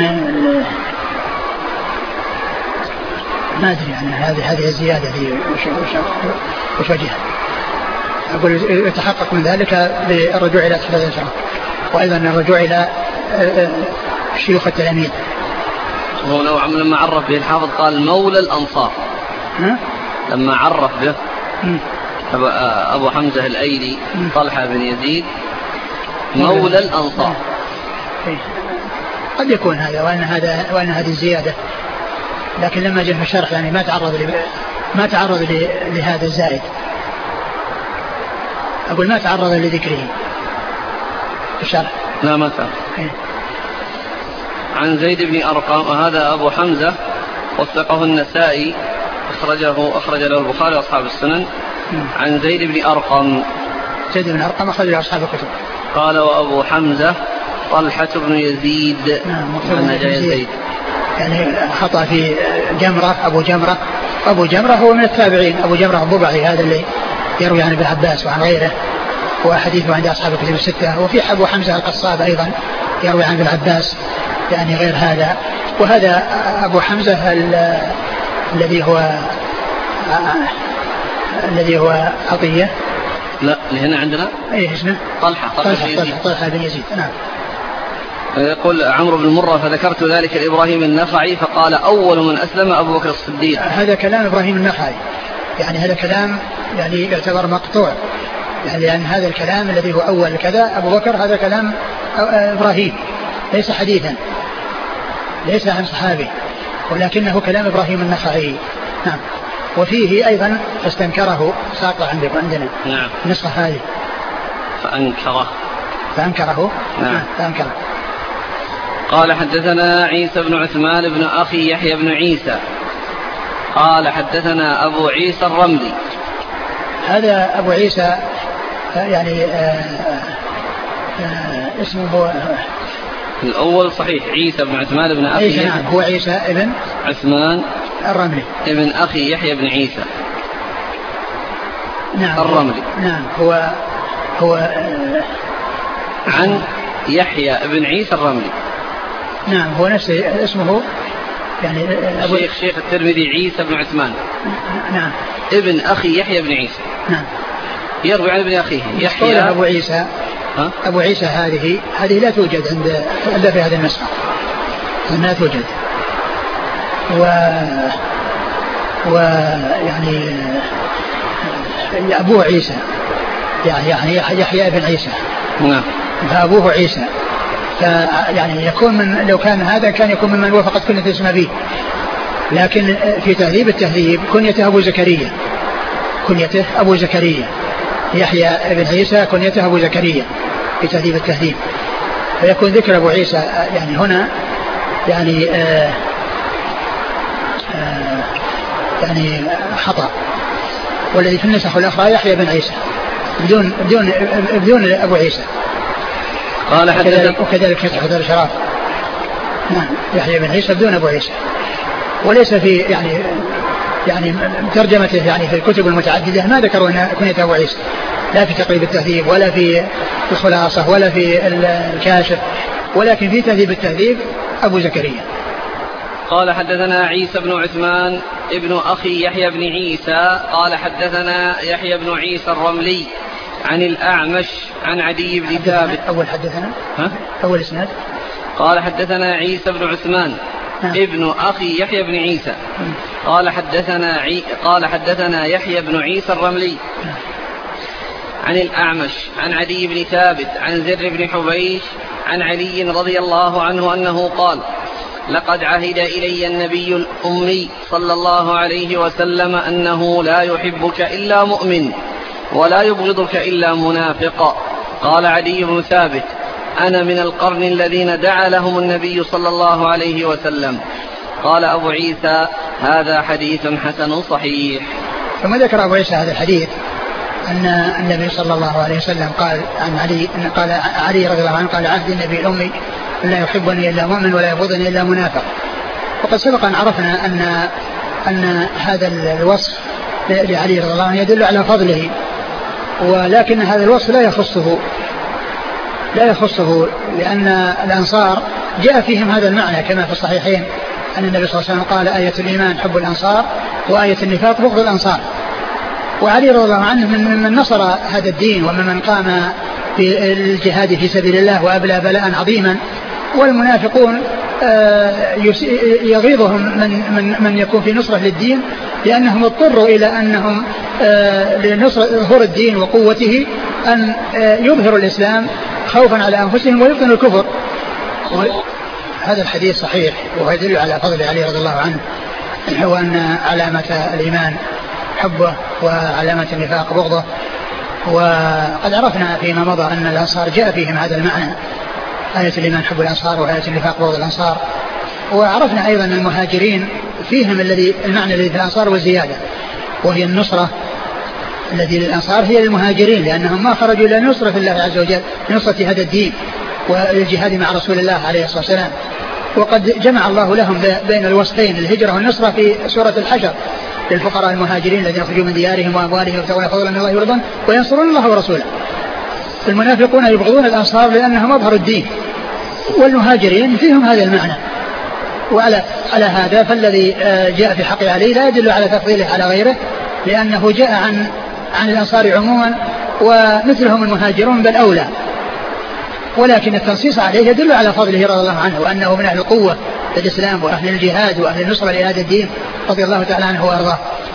ما أدري يعني هذه هذه الزيادة دي وش وش وش وجهها. أقول يتحقق من ذلك بالرجوع إلى تحت الأشراف وأيضا الرجوع إلى شيوخ التلاميذ. هو لو لما عرف به الحافظ قال مولى الأنصار. ها؟ لما عرف به م. أبو حمزة الأيلي طلحة بن يزيد مولى الأنصار. قد يكون هذا وأن هذا وأن هذه زيادة لكن لما جاء في الشرح يعني ما تعرض لي ما تعرض لي لهذا الزائد. أقول ما تعرض لذكره في الشرح. لا ما تعرض. عن زيد بن أرقم وهذا أبو حمزة وثقه النسائي أخرجه أخرج له البخاري وأصحاب السنن. عن زيد بن أرقم زيد بن أرقم أخرج له أصحاب الكتب. قال وأبو حمزة طلحة بن يزيد. نعم. زيد يعني خطأ في جمرة أبو جمرة أبو جمرة هو من التابعين أبو جمرة الضبعي هذا اللي يروي عن ابن عباس وعن غيره وحديثه عند أصحاب الكتب الستة. وفي أبو حمزة القصاب أيضا يروي عن ابن عباس يعني غير هذا. وهذا أبو حمزة الذي هو الذي هو عطية. لا اللي هنا عندنا ايه اسمه طلحة طلحة طلحة, طلحة بن يزيد. نعم. يقول عمرو بن مرة فذكرت ذلك لإبراهيم النخعي فقال أول من أسلم أبو بكر الصديق. هذا كلام إبراهيم النخعي يعني هذا كلام يعني يعتبر مقطوع يعني لأن هذا الكلام الذي هو أول كذا أبو بكر هذا كلام إبراهيم ليس حديثا ليس عن صحابي ولكنه كلام إبراهيم النخعي. نعم. وفيه أيضا استنكره ساقط عندكم عندنا. نعم. نسخة هذه فأنكره فأنكره. نعم. فأنكره. قال حدثنا عيسى بن عثمان بن أخي يحيى بن عيسى قال حدثنا أبو عيسى الرملي. هذا أبو عيسى يعني آآ آآ اسمه الأول صحيح عيسى بن عثمان بن أخي عيسى. نعم. هو عيسى ابن عثمان الرملي ابن أخي يحيى بن عيسى. نعم. الرملي. نعم. هو هو عن يحيى بن عيسى الرملي. نعم. هو نفسه اسمه يعني أبو شيخ شيخ الترمذي عيسى بن عثمان. نعم. ابن أخي يحيى بن عيسى. نعم. يروي عن ابن أخيه يحيى. أبو عيسى ها؟ أبو عيسى هذه هذه لا توجد عند إلا في هذه النسخة لا توجد و ويعني أبوه عيسى يعني يحيى بن عيسى نعم فأبوه عيسى فيعني يكون من لو كان هذا كان يكون ممن وافقت كنية اسم أبيه لكن في تهذيب التهذيب كنيته أبو زكريا كنيته أبو زكريا يحيى بن عيسى كنيته أبو زكريا في تهذيب التهذيب فيكون ذكر أبو عيسى يعني هنا يعني آآ آآ يعني خطأ والذي في النسخ الأخرى يحيى بن عيسى بدون بدون بدون أبو عيسى قال حدثنا وكذلك فتح دار الشراف نعم يحيى بن عيسى بدون أبو عيسى وليس في يعني يعني ترجمته يعني في الكتب المتعددة ما ذكروا أن كنية أبو عيسى لا في تقريب التهذيب ولا في الخلاصة ولا في الكاشف ولكن في تهذيب التهذيب أبو زكريا. قال حدثنا عيسى بن عثمان ابن أخي يحيى بن عيسى قال حدثنا يحيى بن عيسى الرملي عن الأعمش عن عدي بن ثابت. أول حدثنا ها؟ أول إسناد قال حدثنا عيسى بن عثمان ها. ابن أخي يحيى بن عيسى قال حدثنا عي... قال حدثنا يحيى بن عيسى الرملي ها. عن الأعمش عن عدي بن ثابت عن زر بن حبيش عن علي رضي الله عنه أنه قال لقد عهد إلي النبي الأمي صلى الله عليه وسلم أنه لا يحبك إلا مؤمن ولا يبغضك إلا منافق. قال عدي بن ثابت أنا من القرن الذين دعا لهم النبي صلى الله عليه وسلم. قال أبو عيسى هذا حديث حسن صحيح. ثم ذكر أبو عيسى هذا الحديث أن النبي صلى الله عليه وسلم قال عن علي أن قال علي رضي الله عنه قال عهد النبي الأمي لا يحبني إلا مؤمن ولا يبغضني إلا منافق. وقد سبق أن عرفنا أن أن هذا الوصف لعلي رضي الله عنه يدل على فضله ولكن هذا الوصف لا يخصه لا يخصه لأن الأنصار جاء فيهم هذا المعنى كما في الصحيحين أن النبي صلى الله عليه وسلم قال آية الإيمان حب الأنصار وآية النفاق بغض الأنصار. وعلي رضي الله عنه من من نصر هذا الدين ومن قام في الجهاد في سبيل الله وأبلى بلاء عظيما. والمنافقون يغيظهم من من من يكون في نصرة للدين لأنهم اضطروا إلى أنهم لنصر ظهور الدين وقوته أن يظهروا الإسلام خوفا على أنفسهم ويبطنوا الكفر. هذا الحديث صحيح وهو يدل على فضل علي رضي الله عنه هو أن علامة الإيمان حبه وعلامة النفاق بغضه. وقد عرفنا فيما مضى أن الأنصار جاء فيهم هذا المعنى آية الإيمان حب الأنصار وآية النفاق بغض الأنصار. وعرفنا أيضا المهاجرين فيهم الذي المعنى الذي في الأنصار والزيادة وهي النصرة الذي للأنصار هي للمهاجرين لأنهم ما خرجوا إلى نصرة الله عز وجل نصرة هذا الدين والجهاد مع رسول الله عليه الصلاة والسلام. وقد جمع الله لهم بين الوصفين الهجرة والنصرة في سورة الحشر للفقراء المهاجرين الذين يخرجون من ديارهم وأموالهم يبتغون فضلا من الله ورضوانه وينصرون الله ورسوله. المنافقون يبغضون الأنصار لأنهم أظهروا الدين والمهاجرين فيهم هذا المعنى. وعلى على هذا فالذي جاء في حق علي لا يدل على تفضيله على غيره لأنه جاء عن عن الأنصار عموما ومثلهم المهاجرون بل أولى. ولكن التنصيص عليه يدل على فضله رضي الله عنه وأنه من أهل القوة في الإسلام وأهل الجهاد وأهل النصرة لهذا الدين رضي الله تعالى عنه وأرضاه.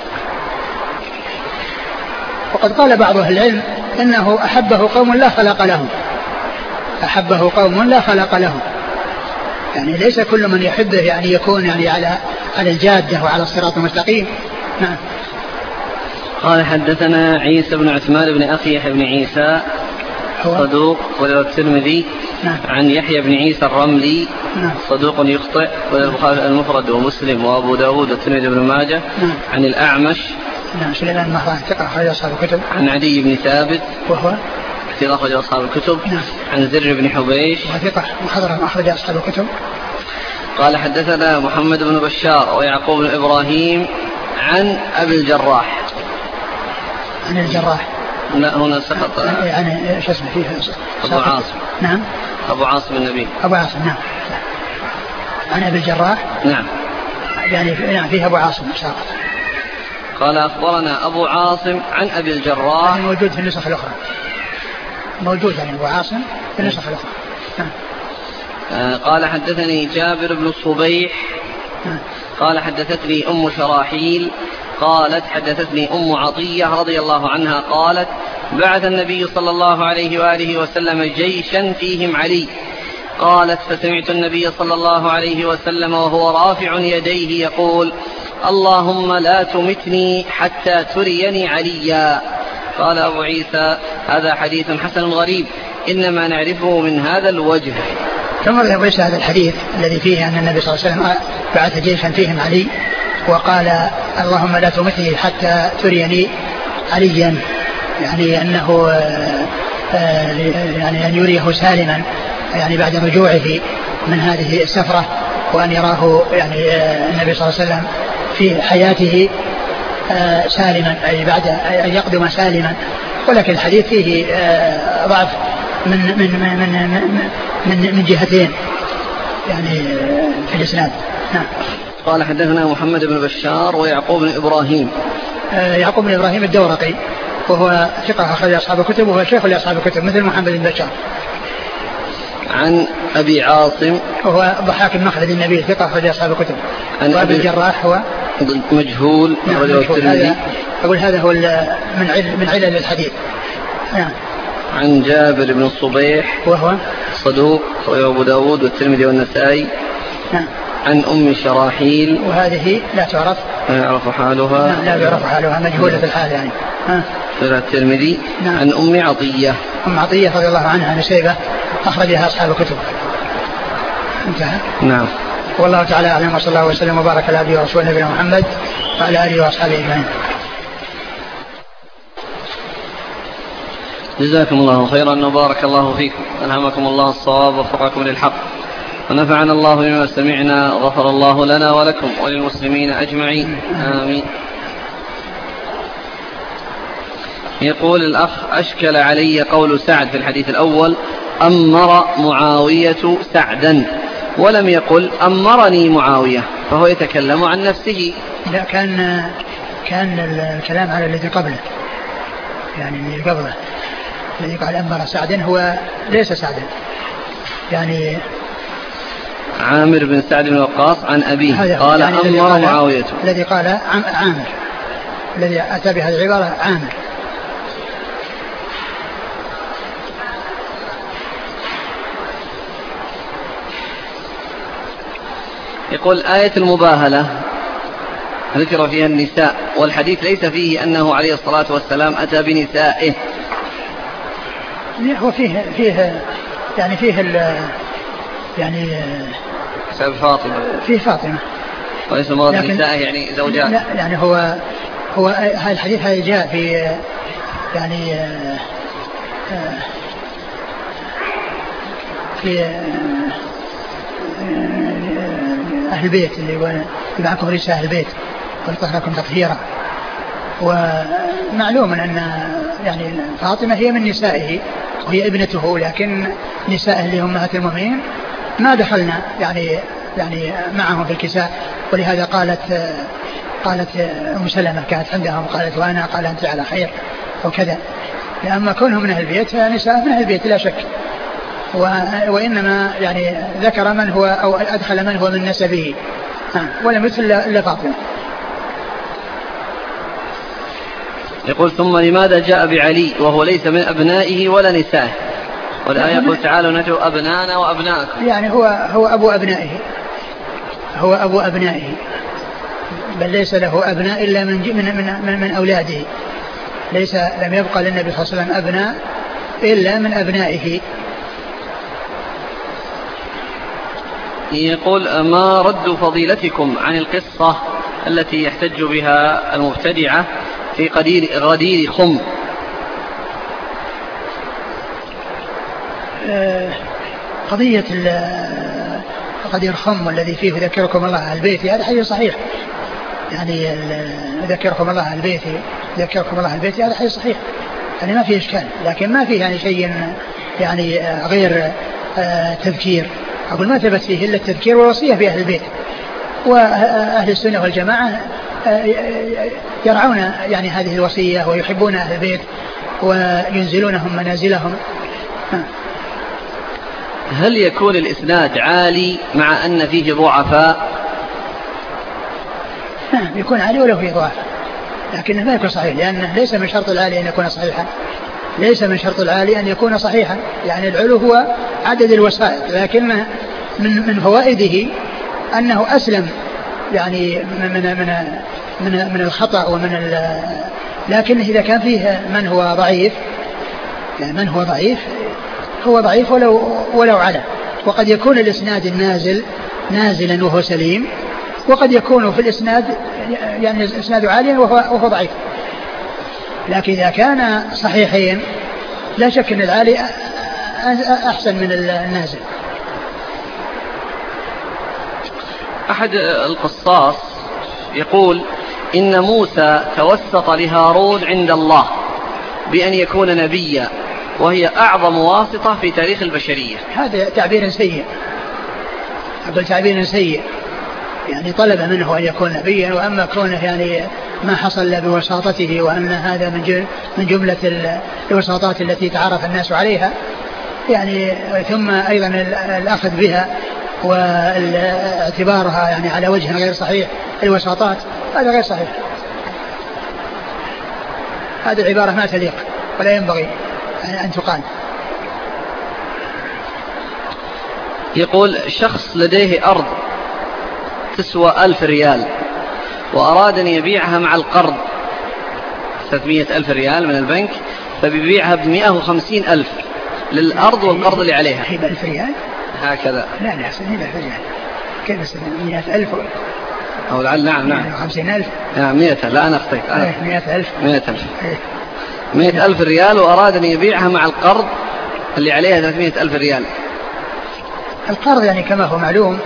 وقد قال بعض أهل العلم إنه أحبه قوم لا خلق لهم أحبه قوم لا خلق لهم يعني ليس كل من يحبه يعني يكون يعني على على الجادة وعلى الصراط المستقيم. نعم. قال حدثنا عيسى بن عثمان بن أخي يحيى بن عيسى صدوق وله الترمذي نعم. عن يحيى بن عيسى الرملي نعم. صدوق يخطئ وله البخاري المفرد ومسلم وأبو داود والترمذي بن ماجه نعم. عن الأعمش نعم سليمان مهران ثقة أخرج أصحاب الكتب عن عدي بن ثابت وهو ثقة أخرج أصحاب الكتب نعم. عن زر بن حبيش ثقة محضر أخرج أصحاب الكتب. قال حدثنا محمد بن بشار ويعقوب بن إبراهيم عن أبي الجراح عن الجراح لا هنا سقط يعني ايش اسمه فيه أبو عاصم نعم أبو عاصم النبي أبو عاصم نعم عن أبي الجراح نعم يعني نعم فيه أبو عاصم ساقط. قال أخبرنا أبو عاصم عن أبي الجراح يعني موجود في النسخ الأخرى موجود يعني أبو عاصم في النسخ الأخرى نعم. آه قال حدثني جابر بن الصبيح قال حدثتني أم شراحيل قالت حدثتني أم عطية رضي الله عنها قالت بعث النبي صلى الله عليه وآله وسلم جيشا فيهم علي. قالت فسمعت النبي صلى الله عليه وسلم وهو رافع يديه يقول اللهم لا تمتني حتى تريني عليا. قال أبو عيسى هذا حديث حسن غريب إنما نعرفه من هذا الوجه. ثم يبرس هذا الحديث الذي فيه أن النبي صلى الله عليه وسلم بعث جيشا فيهم علي وقال اللهم لا تمتني حتى تريني عليا، يعني أنه يعني أن يريه سالما يعني بعد رجوعه من هذه السفرة، وأن يراه يعني النبي صلى الله عليه وسلم في حياته سالما أي بعد أن يقدم سالما. ولكن الحديث فيه ضعف من من من من من, من جهتين يعني في الإسناد. نعم. قال حدثنا محمد بن بشار ويعقوب بن إبراهيم. يعقوب بن إبراهيم الدورقي وهو ثقة أخرج أصحاب الكتب وهو شيخ لأصحاب الكتب مثل محمد بن بشار. عن أبي عاصم وهو ضحاك المخلد النبي ثقة أخرج أصحاب الكتب. عن أبي الجراح هو مجهول. نعم مجهول. هذا أقول هذا هو من علل من علل الحديث. نعم. عن جابر بن الصبيح وهو صدوق رواه أبو داود والترمذي والنسائي. نعم. عن أم شراحيل وهذه لا تعرف لا يعرف حالها. نعم لا يعرف حالها مجهولة الحال يعني. ها. الترمذي. نعم. عن أم عطية أم عطية رضي الله عنها نسيبة أخرجها أصحاب الكتب. انتهى. نعم. والله تعالى أعلم وصلى الله وسلم وبارك على عبده ورسوله نبينا محمد وعلى آله وأصحابه أجمعين. جزاكم الله خيرا وبارك الله فيكم، ألهمكم الله الصواب ووفقكم للحق، ونفعنا الله بما سمعنا، غفر الله لنا ولكم وللمسلمين أجمعين آمين. يقول الأخ أشكل علي قول سعد في الحديث الأول أمر معاوية سعدا ولم يقل أمرني معاوية، فهو يتكلم عن نفسه. لا كان كان الكلام على الذي قبله، يعني الذي قبله الذي قال أمر سعدا هو ليس سعدا، يعني عامر بن سعد بن وقاص عن أبيه قال يعني أمر معاوية. الذي قال عامر الذي أتى بهذه العبارة عامر. يقول آية المباهلة ذكر فيها النساء والحديث ليس فيه أنه عليه الصلاة والسلام أتى بنسائه. هو فيه فيه يعني فيه يعني سبب فاطمة فيه فاطمة وليس مراد نسائه يعني زوجات. لا يعني هو هو هذا الحديث هذا جاء في يعني في أهل البيت اللي معكم رجال أهل البيت ويطهركم تطهيرا. ومعلوم أن يعني فاطمة هي من نسائه وهي ابنته، لكن نسائه اللي هم أمهات المؤمنين ما دخلنا يعني يعني معهم في الكساء، ولهذا قالت قالت أم سلمة كانت عندهم قالت وأنا قال أنت على خير وكذا. لأما كونهم من أهل البيت نساء من أهل البيت لا شك، وإنما يعني ذكر من هو أو أدخل من هو من نسبه ولم يدخل إلا فاطمة. يقول ثم لماذا جاء بعلي وهو ليس من أبنائه ولا نسائه؟ والآية يقول تعالوا ندعو أبنانا وأبناءكم، يعني هو هو أبو أبنائه هو أبو أبنائه بل ليس له أبناء إلا من من من, من أولاده، ليس لم يبقى للنبي صلى الله عليه وسلم أبناء إلا من أبنائه. يقول ما رد فضيلتكم عن القصة التي يحتج بها المبتدعة في قدير غدير خم؟ قضية غدير خم الذي فيه ذكركم الله على البيت هذا حديث صحيح، يعني ذكركم الله على البيت ذكركم الله على البيت هذا حديث صحيح، يعني ما فيه إشكال، لكن ما فيه يعني شيء يعني غير تذكير. أقول ما ثبت فيه إلا التذكير والوصية بأهل البيت، وأهل السنة والجماعة يرعون يعني هذه الوصية ويحبون أهل البيت وينزلونهم منازلهم. هل يكون الإسناد عالي مع أن فيه ضعفاء؟ نعم يكون عالي ولو فيه ضعف، لكنه ما يكون صحيح، لأنه ليس من شرط العالي أن يكون صحيحا، ليس من شرط العالي أن يكون صحيحا، يعني العلو هو عدد الوسائط، لكن من من فوائده أنه أسلم يعني من من من من الخطأ ومن لكن إذا كان فيه من هو ضعيف، يعني من هو ضعيف هو ضعيف ولو ولو على، وقد يكون الإسناد النازل نازلا وهو سليم، وقد يكون في الإسناد يعني الإسناد عاليا وهو, وهو ضعيف. لكن إذا كان صحيحين لا شك أن العالي أحسن من النازل. أحد القصاص يقول إن موسى توسط لهارون عند الله بأن يكون نبيا، وهي أعظم واسطة في تاريخ البشرية. هذا تعبير سيء، أقول تعبير سيء، يعني طلب منه أن يكون نبيا، وأما كونه يعني ما حصل بوساطته، وأن هذا من من جملة الوساطات التي تعرف الناس عليها، يعني ثم أيضا الأخذ بها واعتبارها يعني على وجه غير صحيح الوساطات، هذا غير صحيح، هذه عبارة ما تليق ولا ينبغي أن تقال. يقول شخص لديه أرض تسوى ألف ريال وأراد أن يبيعها مع القرض ثلاثمائة ألف ريال من البنك، فبيبيعها بمئة وخمسين ألف للأرض والقرض اللي عليها. هي ألف ريال هكذا؟ لا لا هي ألف ريال، كيف يصير مئة ألف أو لعل نعم نعم خمسين ألف نعم مئة لا أنا أخطيت مئة ألف مئة ألف مئة ألف ريال، وأراد أن يبيعها مع القرض اللي عليها ثلاثمائة ألف ريال. القرض يعني كما هو معلوم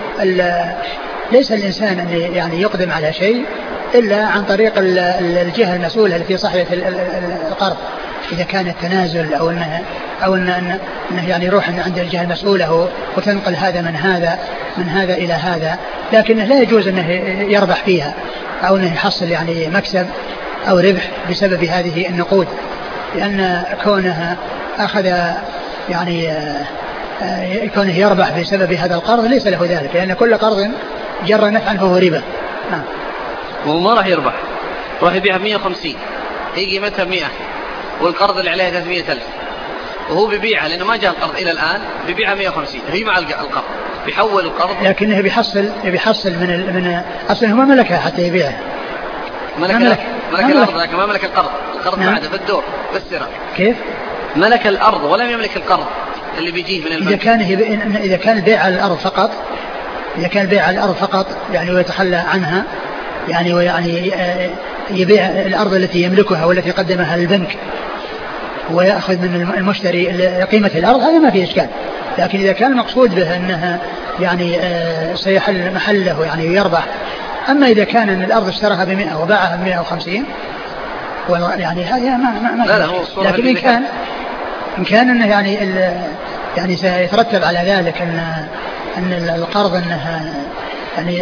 ليس الإنسان أن يعني يقدم على شيء إلا عن طريق الجهة المسؤولة التي صاحبة القرض، إذا كان التنازل أو أنه أو أنه يعني يروح عند الجهة المسؤولة وتنقل هذا من هذا من هذا إلى هذا، لكنه لا يجوز أنه يربح فيها أو أنه يحصل يعني مكسب أو ربح بسبب هذه النقود، لأن كونها أخذ يعني كونه يربح بسبب هذا القرض ليس له ذلك، لأن كل قرض جر نفعا فهو ربا. نعم. وهو ما راح يربح، راح يبيعها بمئة وخمسين، هي قيمتها مئة والقرض اللي عليها ثلاثمائة ألف، وهو بيبيعها لأنه ما جاء القرض إلى الآن، بيبيعها مئة وخمسين هي مع القرض، بيحول القرض، لكنه بيحصل بيحصل من ال... من أصلا هو ما ملكها حتى يبيعها، ملك ملك, ملك الأرض لكن ما ملك القرض، القرض نعم. بعده بالدور بالسرة. كيف؟ ملك الأرض ولم يملك القرض اللي بيجيه من البنك. إذا كان إذا كان البيع على الأرض فقط، إذا كان البيع على الأرض فقط يعني ويتخلى عنها، يعني ويعني يبيع الأرض التي يملكها والتي قدمها للبنك ويأخذ من المشتري قيمة الأرض، هذا ما فيه إشكال. لكن إذا كان المقصود به أنها يعني سيحل محله يعني يربح، أما إذا كان أن الأرض اشتراها بمئة وباعها بمئة وخمسين يعني هذا ما ما, ما لا لا هو لكن إن كان إن كان أنه يعني يعني سيترتب على ذلك أن أن القرض أنها يعني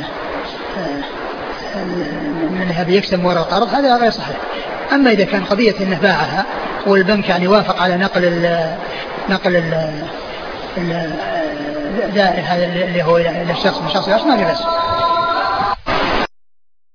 أنها بيكسب وراء القرض، هذا غير صحيح. أما إذا كان قضية أنه باعها والبنك يعني وافق على نقل ال نقل ال هذا اللي هو للشخص من شخص لآخر ما في بس.